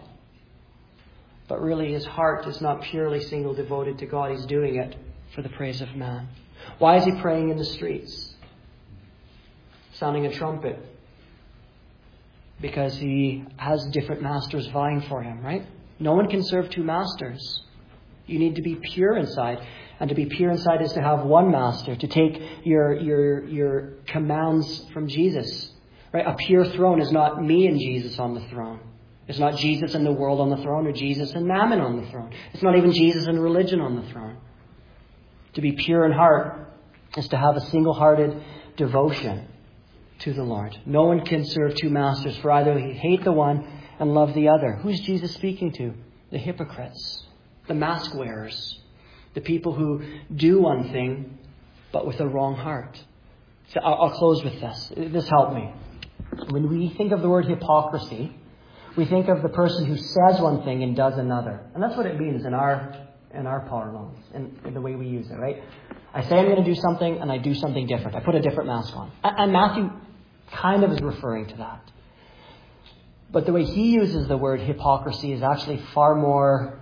Speaker 1: But really his heart is not purely single devoted to God. He's doing it for the praise of man. Why is he praying in the streets? Sounding a trumpet. Because he has different masters vying for him, right? No one can serve two masters. You need to be pure inside. And to be pure inside is to have one master, to take your your your commands from Jesus. Right? A pure throne is not me and Jesus on the throne. It's not Jesus and the world on the throne, or Jesus and mammon on the throne. It's not even Jesus and religion on the throne. To be pure in heart is to have a single-hearted devotion to the Lord. No one can serve two masters, for either he hate the one and love the other. Who's Jesus speaking to? The hypocrites, the mask wearers, the people who do one thing but with a wrong heart. So I'll close with this. This helped me. When we think of the word hypocrisy, we think of the person who says one thing and does another. And that's what it means in our in our parlance, in, in the way we use it, right? I say I'm going to do something and I do something different. I put a different mask on. And Matthew kind of is referring to that. But the way he uses the word hypocrisy is actually far more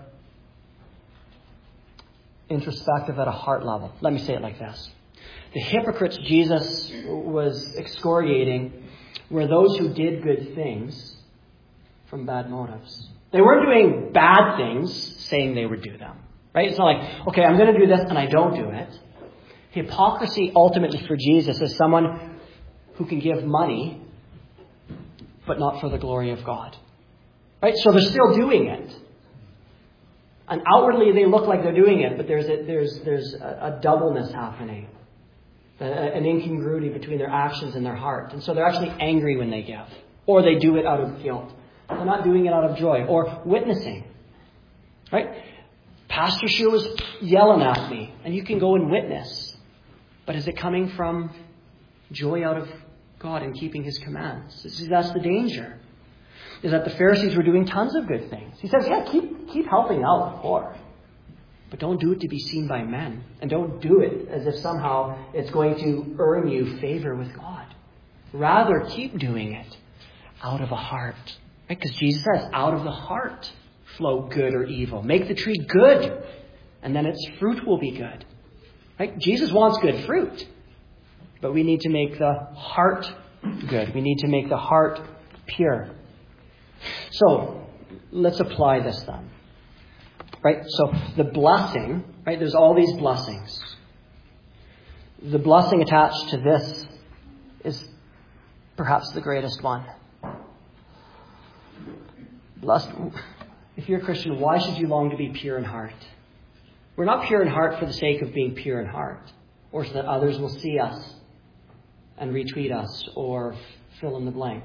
Speaker 1: introspective at a heart level. Let me say it like this. The hypocrites Jesus was excoriating were those who did good things from bad motives. They weren't doing bad things saying they would do them. Right? It's not like, okay, I'm going to do this and I don't do it. Hypocrisy ultimately for Jesus is someone who can give money but not for the glory of God. Right? So they're still doing it. And outwardly they look like they're doing it, but there's a, there's there's a, a doubleness happening. A, an incongruity between their actions and their heart. And so they're actually angry when they give. Or they do it out of guilt. They're not doing it out of joy. Or witnessing. Right? Pastor Shu was yelling at me. And you can go and witness. But is it coming from joy out of God and keeping His commands? See, that's the danger. Is that the Pharisees were doing tons of good things. He says, yeah, keep keep helping out the poor. But don't do it to be seen by men. And don't do it as if somehow it's going to earn you favor with God. Rather, keep doing it out of a heart. Right? Because Jesus says, out of the heart flow good or evil. Make the tree good, and then its fruit will be good. Right? Jesus wants good fruit. But we need to make the heart good. We need to make the heart pure. So, let's apply this then. Right? So, the blessing, right? There's all these blessings. The blessing attached to this is perhaps the greatest one. Blessed. If you're a Christian, why should you long to be pure in heart? We're not pure in heart for the sake of being pure in heart, or so that others will see us and retweet us or fill in the blank.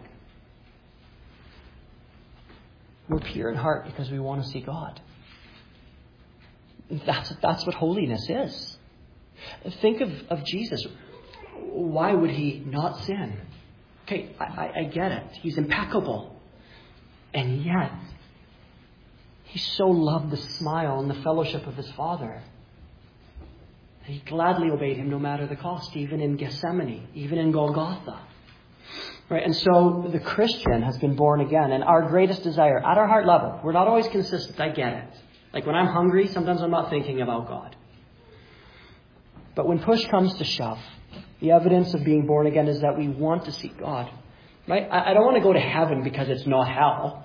Speaker 1: We're pure in heart because we want to see God. That's, that's what holiness is. Think of, of Jesus. Why would He not sin? Okay, I, I, I get it. He's impeccable. And yet, He so loved the smile and the fellowship of His Father. He gladly obeyed Him no matter the cost, even in Gethsemane, even in Golgotha. Right? And so the Christian has been born again. And our greatest desire, at our heart level, we're not always consistent, I get it. Like when I'm hungry, sometimes I'm not thinking about God. But when push comes to shove, the evidence of being born again is that we want to see God. Right? I, I don't want to go to heaven because it's not hell.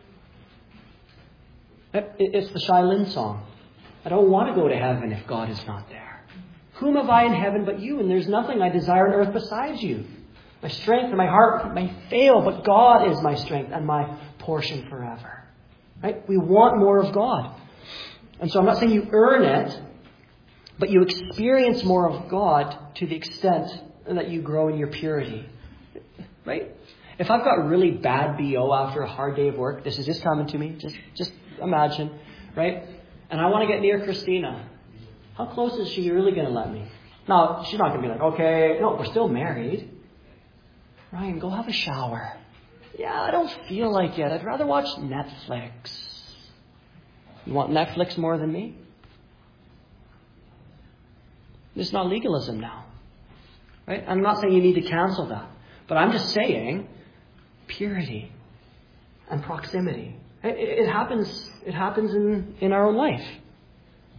Speaker 1: It, it's the Shailin song. I don't want to go to heaven if God is not there. Whom have I in heaven but you? And there's nothing I desire on earth besides you. My strength and my heart may fail, but God is my strength and my portion forever. Right? We want more of God. And so I'm not saying you earn it, but you experience more of God to the extent that you grow in your purity. Right? If I've got really bad B O after a hard day of work, this is just coming to me. Just, just imagine. Right? And I want to get near Christina. How close is she really going to let me? Now, she's not going to be like, okay, no, we're still married. Ryan, go have a shower. Yeah, I don't feel like it. I'd rather watch Netflix. You want Netflix more than me? It's not legalism now. Right? I'm not saying you need to cancel that. But I'm just saying purity and proximity. It, it happens, it happens in, in our own life.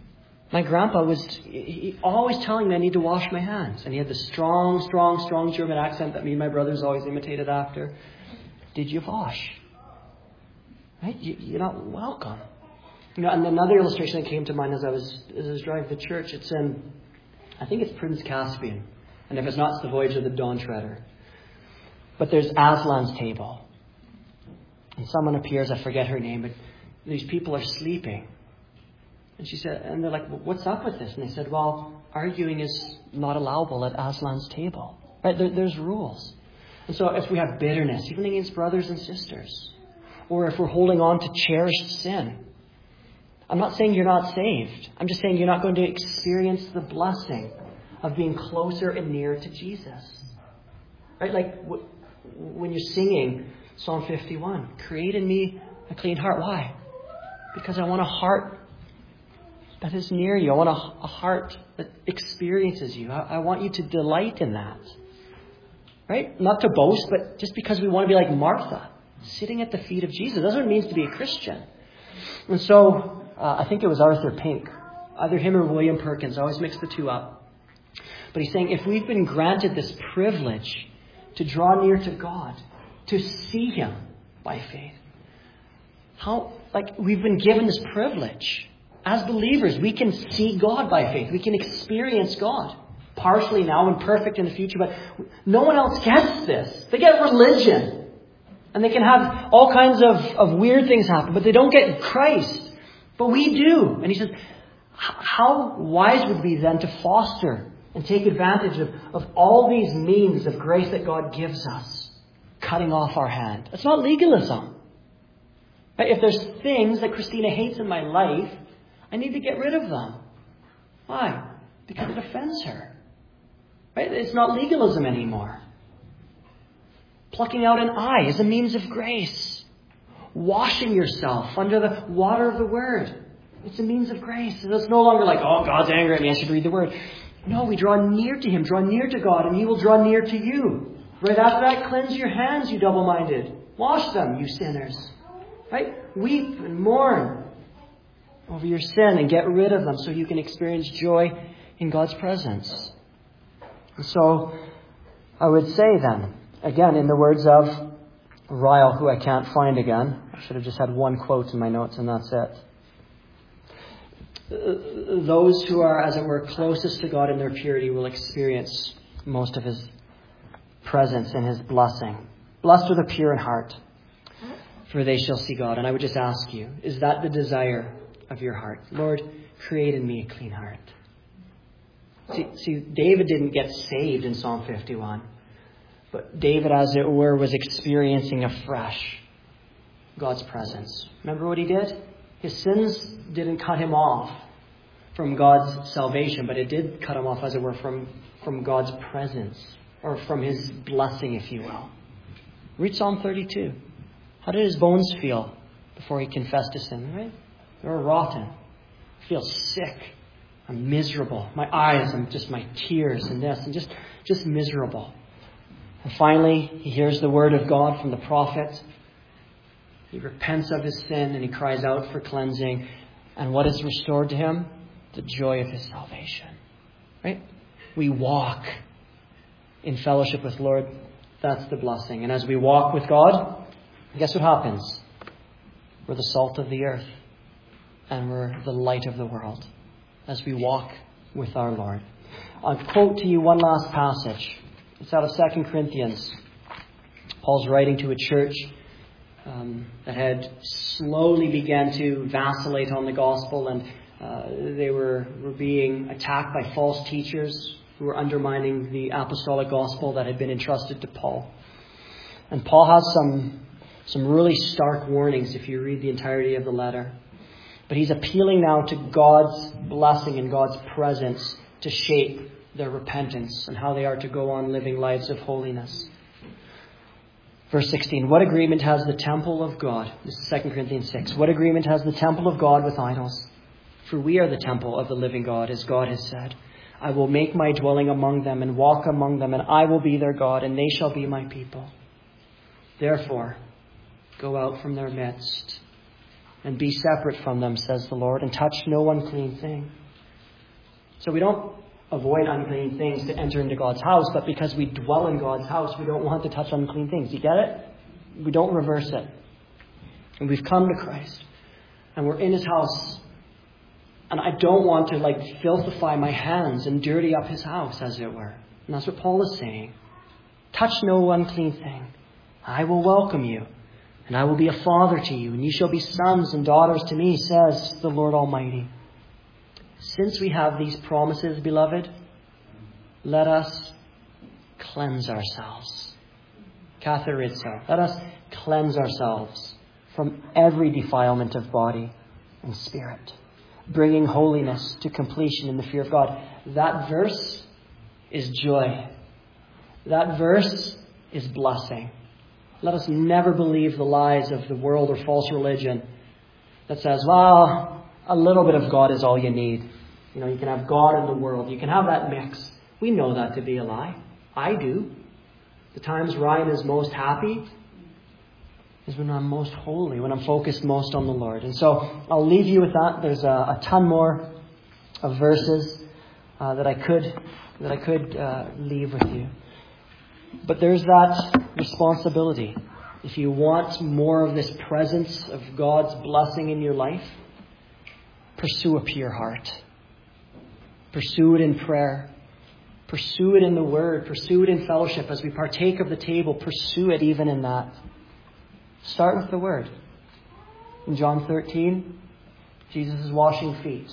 Speaker 1: My grandpa was he, always telling me I need to wash my hands. And he had the strong, strong, strong German accent that me and my brothers always imitated after. Did you wash? Right? You, you're not welcome. You know, and another illustration that came to mind as I was as I was driving to church, it's in, I think it's Prince Caspian. And if it's not, it's the Voyage of the Dawn Treader. But there's Aslan's table. And someone appears, I forget her name, but these people are sleeping. And she said, and they're like, well, what's up with this? And they said, well, arguing is not allowable at Aslan's table. Right? There, there's rules. And so if we have bitterness, even against brothers and sisters, or if we're holding on to cherished sin, I'm not saying you're not saved. I'm just saying you're not going to experience the blessing of being closer and nearer to Jesus. Right? Like w- when you're singing Psalm fifty-one, create in me a clean heart. Why? Because I want a heart that is near you. I want a, a heart that experiences you. I, I want you to delight in that. Right? Not to boast, but just because we want to be like Martha, sitting at the feet of Jesus. That's what it means to be a Christian. And so, uh, I think it was Arthur Pink. Either him or William Perkins. I always mix the two up. But he's saying, if we've been granted this privilege to draw near to God, to see Him by faith, how, like, we've been given this privilege. As believers, we can see God by faith. We can experience God. Partially now and perfect in the future. But no one else gets this. They get religion. And they can have all kinds of, of weird things happen. But they don't get Christ. But we do. And he says, how wise would we then to foster and take advantage of, of all these means of grace that God gives us, cutting off our hand. It's not legalism. If there's things that Christina hates in my life, I need to get rid of them. Why? Because it offends her. Right? It's not legalism anymore. Plucking out an eye is a means of grace. Washing yourself under the water of the Word. It's a means of grace. And it's no longer like, oh, God's angry at me, I should read the Word. No, we draw near to Him. Draw near to God and He will draw near to you. Right after that, cleanse your hands, you double-minded. Wash them, you sinners. Right? Weep and mourn over your sin and get rid of them so you can experience joy in God's presence. And so, I would say then, again, in the words of Ryle, who I can't find again. I should have just had one quote in my notes and that's it. Those who are, as it were, closest to God in their purity will experience most of His presence and His blessing. Blessed are the pure in heart, for they shall see God. And I would just ask you, is that the desire of your heart? Lord, create in me a clean heart. See, see, David didn't get saved in Psalm fifty-one. But David, as it were, was experiencing afresh God's presence. Remember what he did? His sins didn't cut him off from God's salvation, but it did cut him off, as it were, from, from God's presence, or from His blessing, if you will. Read Psalm thirty-two. How did his bones feel before he confessed his sin? Right? They were rotten. I feel sick. I'm miserable. My eyes, I'm just my tears and this, and just, just miserable. And finally, he hears the word of God from the prophet. He repents of his sin and he cries out for cleansing. And what is restored to him? The joy of his salvation. Right? We walk in fellowship with the Lord. That's the blessing. And as we walk with God, guess what happens? We're the salt of the earth. And we're the light of the world. As we walk with our Lord. I'll quote to you one last passage. It's out of Second Corinthians. Paul's writing to a church um, that had slowly began to vacillate on the gospel, and uh, they were, were being attacked by false teachers who were undermining the apostolic gospel that had been entrusted to Paul. And Paul has some, some really stark warnings if you read the entirety of the letter. But he's appealing now to God's blessing and God's presence to shape their repentance and how they are to go on living lives of holiness. Verse sixteen, what agreement has the temple of God? This is Second Corinthians six. What agreement has the temple of God with idols? For we are the temple of the living God, as God has said. I will make my dwelling among them and walk among them, and I will be their God, and they shall be my people. Therefore, go out from their midst and be separate from them, says the Lord, and touch no unclean thing. So we don't avoid unclean things to enter into God's house, but because we dwell in God's house, we don't want to touch unclean things. You get it? We don't reverse it. And we've come to Christ, and we're in His house, and I don't want to like filthify my hands and dirty up His house, as it were. And that's what Paul is saying. Touch no unclean thing. I will welcome you, and I will be a father to you, and you shall be sons and daughters to me, says the Lord Almighty. Since we have these promises, beloved, let us cleanse ourselves. Katharizzo. Let us cleanse ourselves from every defilement of body and spirit, bringing holiness to completion in the fear of God. That verse is joy. That verse is blessing. Let us never believe the lies of the world or false religion that says, well, a little bit of God is all you need. You know, you can have God and the world. You can have that mix. We know that to be a lie. I do. The times Ryan is most happy is when I'm most holy, when I'm focused most on the Lord. And so I'll leave you with that. There's a, a ton more of verses uh, that I could that I could uh, leave with you. But there's that responsibility. If you want more of this presence of God's blessing in your life, pursue a pure heart. Pursue it in prayer. Pursue it in the Word. Pursue it in fellowship. As we partake of the table, pursue it even in that. Start with the Word. In John thirteen, Jesus is washing feet.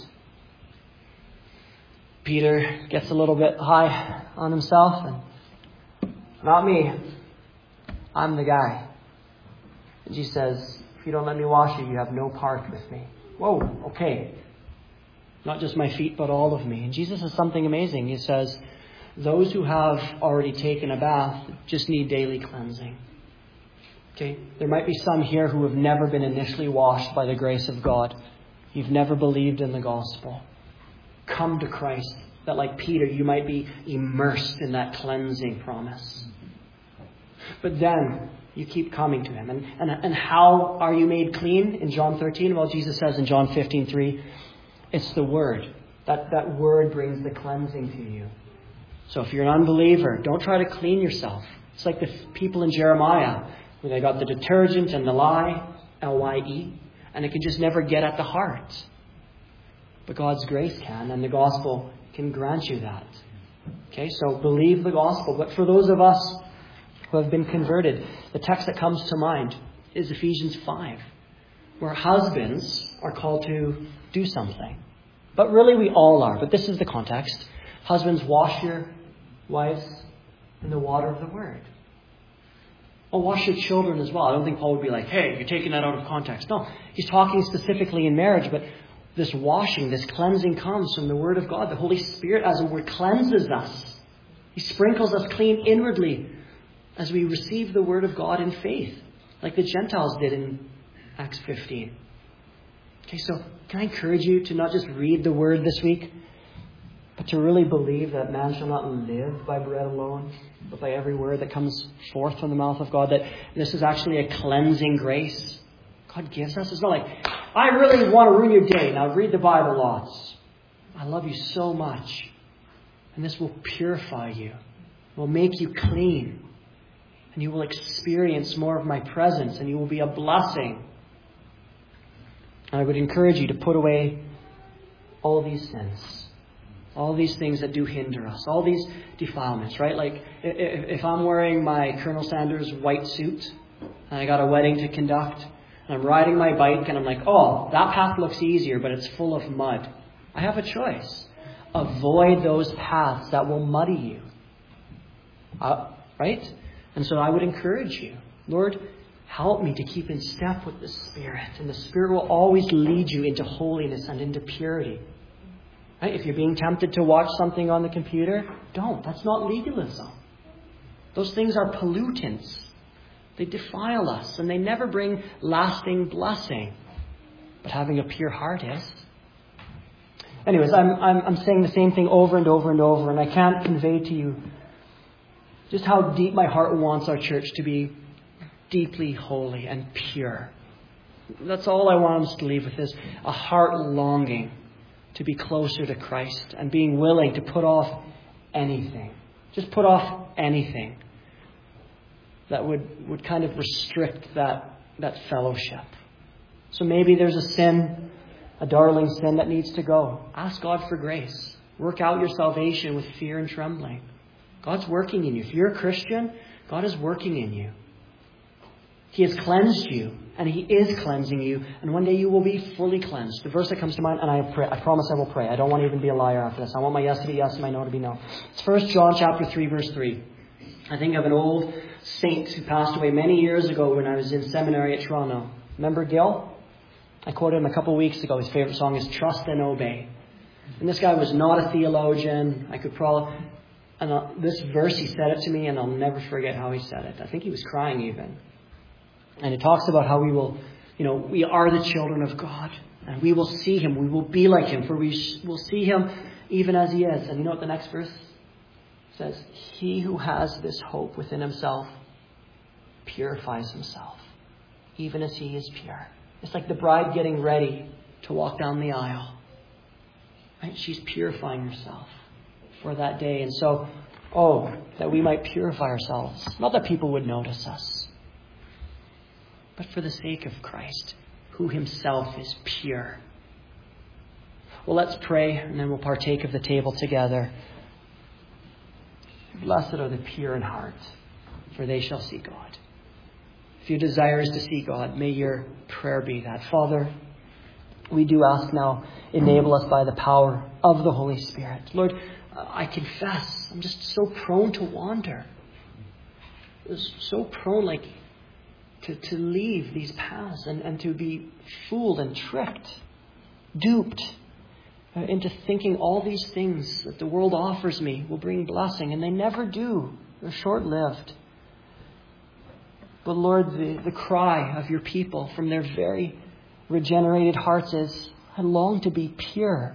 Speaker 1: Peter gets a little bit high on himself and, not me. I'm the guy. And Jesus says, if you don't let me wash you, you have no part with me. Whoa, okay. Not just my feet, but all of me. And Jesus says something amazing. He says, those who have already taken a bath just need daily cleansing. Okay? There might be some here who have never been initially washed by the grace of God. You've never believed in the gospel. Come to Christ, that like Peter, you might be immersed in that cleansing promise. But then you keep coming to Him. And, and, and how are you made clean in John thirteen? Well, Jesus says in John fifteen three, it's the Word. That, that Word brings the cleansing to you. So if you're an unbeliever, don't try to clean yourself. It's like the people in Jeremiah, where they got the detergent and the lye, L Y E, and it can just never get at the heart. But God's grace can, and the gospel can grant you that. Okay, so believe the gospel. But for those of us who have been converted, the text that comes to mind is Ephesians five, where husbands are called to do something. But really we all are. But this is the context. Husbands, wash your wives in the water of the Word. Oh, wash your children as well. I don't think Paul would be like, hey, you're taking that out of context. No, he's talking specifically in marriage, but this washing, this cleansing comes from the Word of God. The Holy Spirit, as it were, cleanses us. He sprinkles us clean inwardly as we receive the Word of God in faith, like the Gentiles did in Acts fifteen. Okay, so can I encourage you to not just read the Word this week, but to really believe that man shall not live by bread alone, but by every word that comes forth from the mouth of God, that this is actually a cleansing grace God gives us. It's not like, I really want to ruin your day. Now read the Bible lots. I love you so much. And this will purify you. It will make you clean. And you will experience more of my presence. And you will be a blessing. And I would encourage you to put away all these sins. All these things that do hinder us. All these defilements, right? Like if I'm wearing my Colonel Sanders white suit and I got a wedding to conduct, and I'm riding my bike and I'm like, oh, that path looks easier, but it's full of mud. I have a choice. Avoid those paths that will muddy you. Uh, right? And so I would encourage you, Lord, help me to keep in step with the Spirit. And the Spirit will always lead you into holiness and into purity. Right? If you're being tempted to watch something on the computer, don't. That's not legalism. Those things are pollutants. They defile us and they never bring lasting blessing. But having a pure heart is. Anyways, I'm, I'm, I'm saying the same thing over and over and over, and I can't convey to you just how deep my heart wants our church to be deeply holy and pure. That's all I want us to leave with, is a heart longing to be closer to Christ and being willing to put off anything. Just put off anything that would, would kind of restrict that, that fellowship. So maybe there's a sin, a darling sin that needs to go. Ask God for grace. Work out your salvation with fear and trembling. God's working in you. If you're a Christian, God is working in you. He has cleansed you, and He is cleansing you, and one day you will be fully cleansed. The verse that comes to mind, and I pray, I promise I will pray. I don't want to even be a liar after this. I want my yes to be yes and my no to be no. It's First John chapter three, verse three. I think of an old saint who passed away many years ago when I was in seminary at Toronto. Remember Gil? I quoted him a couple of weeks ago. His favorite song is Trust and Obey. And this guy was not a theologian. I could probably... And uh, this verse, he said it to me, and I'll never forget how he said it. I think he was crying even. And it talks about how we will, you know, we are the children of God. And we will see Him. We will be like Him. For we will see Him even as He is. And you know what the next verse says? He who has this hope within himself purifies himself, even as He is pure. It's like the bride getting ready to walk down the aisle. Right? She's purifying herself for that day. And so, oh, that we might purify ourselves. Not that people would notice us, but for the sake of Christ, who Himself is pure. Well, let's pray, and then we'll partake of the table together. Blessed are the pure in heart, for they shall see God. If your desire is to see God, may your prayer be that. Father, we do ask now, enable us by the power of the Holy Spirit. Lord, I confess, I'm just so prone to wander. So prone, like, to, to leave these paths and, and to be fooled and tricked, duped uh, into thinking all these things that the world offers me will bring blessing. And they never do. They're short-lived. But Lord, the, the cry of your people from their very regenerated hearts is, I long to be pure.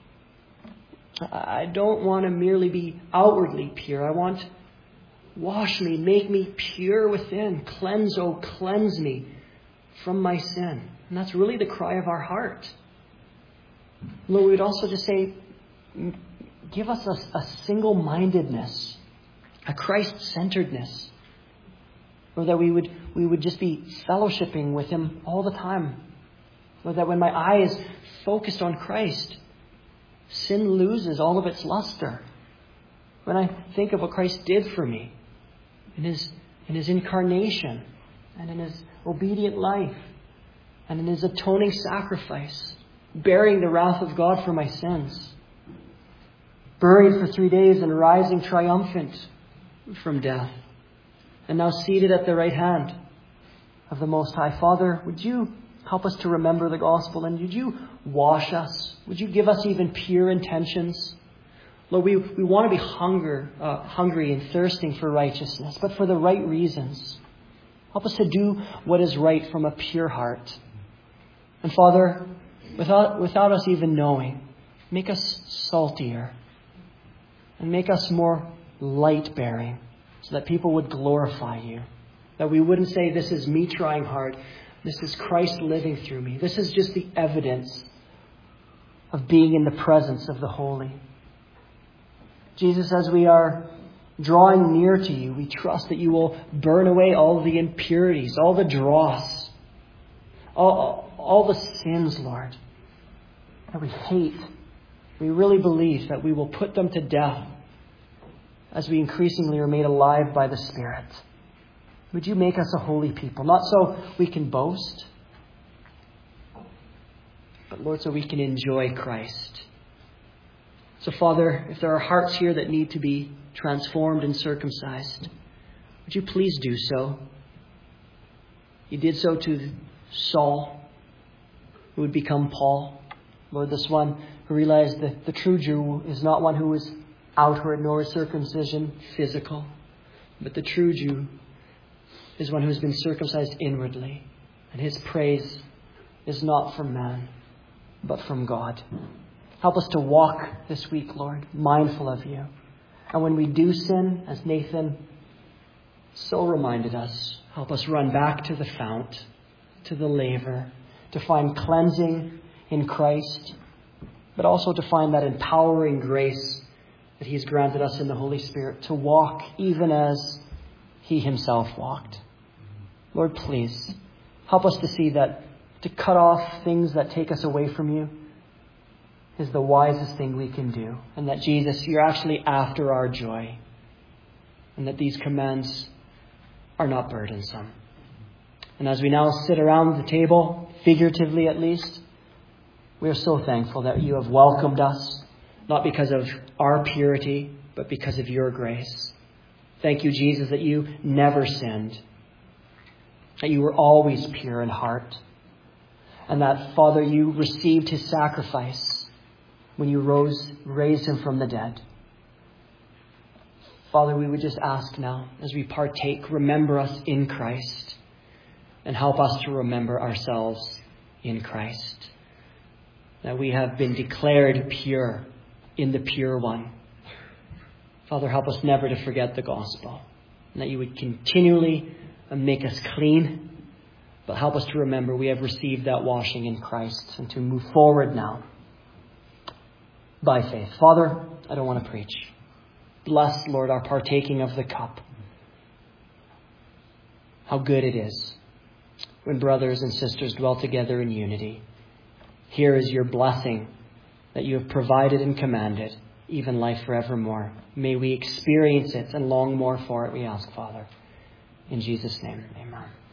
Speaker 1: I don't want to merely be outwardly pure. I want, wash me, make me pure within. Cleanse, oh, cleanse me from my sin. And that's really the cry of our heart. Lord, we'd also just say, give us a, a single-mindedness, a Christ-centeredness, or that we would we would just be fellowshipping with Him all the time. Or that when my eye is focused on Christ, sin loses all of its luster. When I think of what Christ did for me in His, in His incarnation and in His obedient life and in His atoning sacrifice, bearing the wrath of God for my sins, buried for three days and rising triumphant from death, and now seated at the right hand of the Most High. Father, would you help us to remember the gospel, and would you wash us? Would you give us even pure intentions? Lord, we, we want to be hunger, uh, hungry and thirsting for righteousness, but for the right reasons. Help us to do what is right from a pure heart. And Father, without, without us even knowing, make us saltier and make us more light-bearing so that people would glorify you. That we wouldn't say, this is me trying hard. This is Christ living through me. This is just the evidence of being in the presence of the holy. Jesus, as we are drawing near to you, we trust that you will burn away all the impurities, all the dross, all, all the sins, Lord, that we hate. We really believe that we will put them to death as we increasingly are made alive by the Spirit. Would you make us a holy people? Not so we can boast, but Lord, so we can enjoy Christ. So Father, if there are hearts here that need to be transformed and circumcised, would you please do so? You did so to Saul, who would become Paul. Lord, this one who realized that the true Jew is not one who is outward, nor is circumcision physical, but the true Jew is one who has been circumcised inwardly, and his praise is not from man, but from God. Help us to walk this week, Lord, mindful of you. And when we do sin, as Nathan so reminded us, help us run back to the fount, to the laver, to find cleansing in Christ, but also to find that empowering grace that He's granted us in the Holy Spirit to walk even as He Himself walked. Lord, please help us to see that to cut off things that take us away from You is the wisest thing we can do. And that, Jesus, You're actually after our joy. And that these commands are not burdensome. And as we now sit around the table, figuratively at least, we are so thankful that You have welcomed us, not because of our purity, but because of Your grace. Thank You, Jesus, that You never sinned, that You were always pure in heart, and that, Father, You received His sacrifice when You rose, raised Him from the dead. Father, we would just ask now, as we partake, remember us in Christ, and help us to remember ourselves in Christ. That we have been declared pure in the pure one. Father, help us never to forget the gospel, and that You would continually make us clean, but help us to remember we have received that washing in Christ, and to move forward now by faith. Father, I don't want to preach. Bless, Lord, our partaking of the cup. How good it is when brothers and sisters dwell together in unity. Here is Your blessing that You have provided and commanded, even life forevermore. May we experience it and long more for it, we ask, Father. In Jesus' name, amen.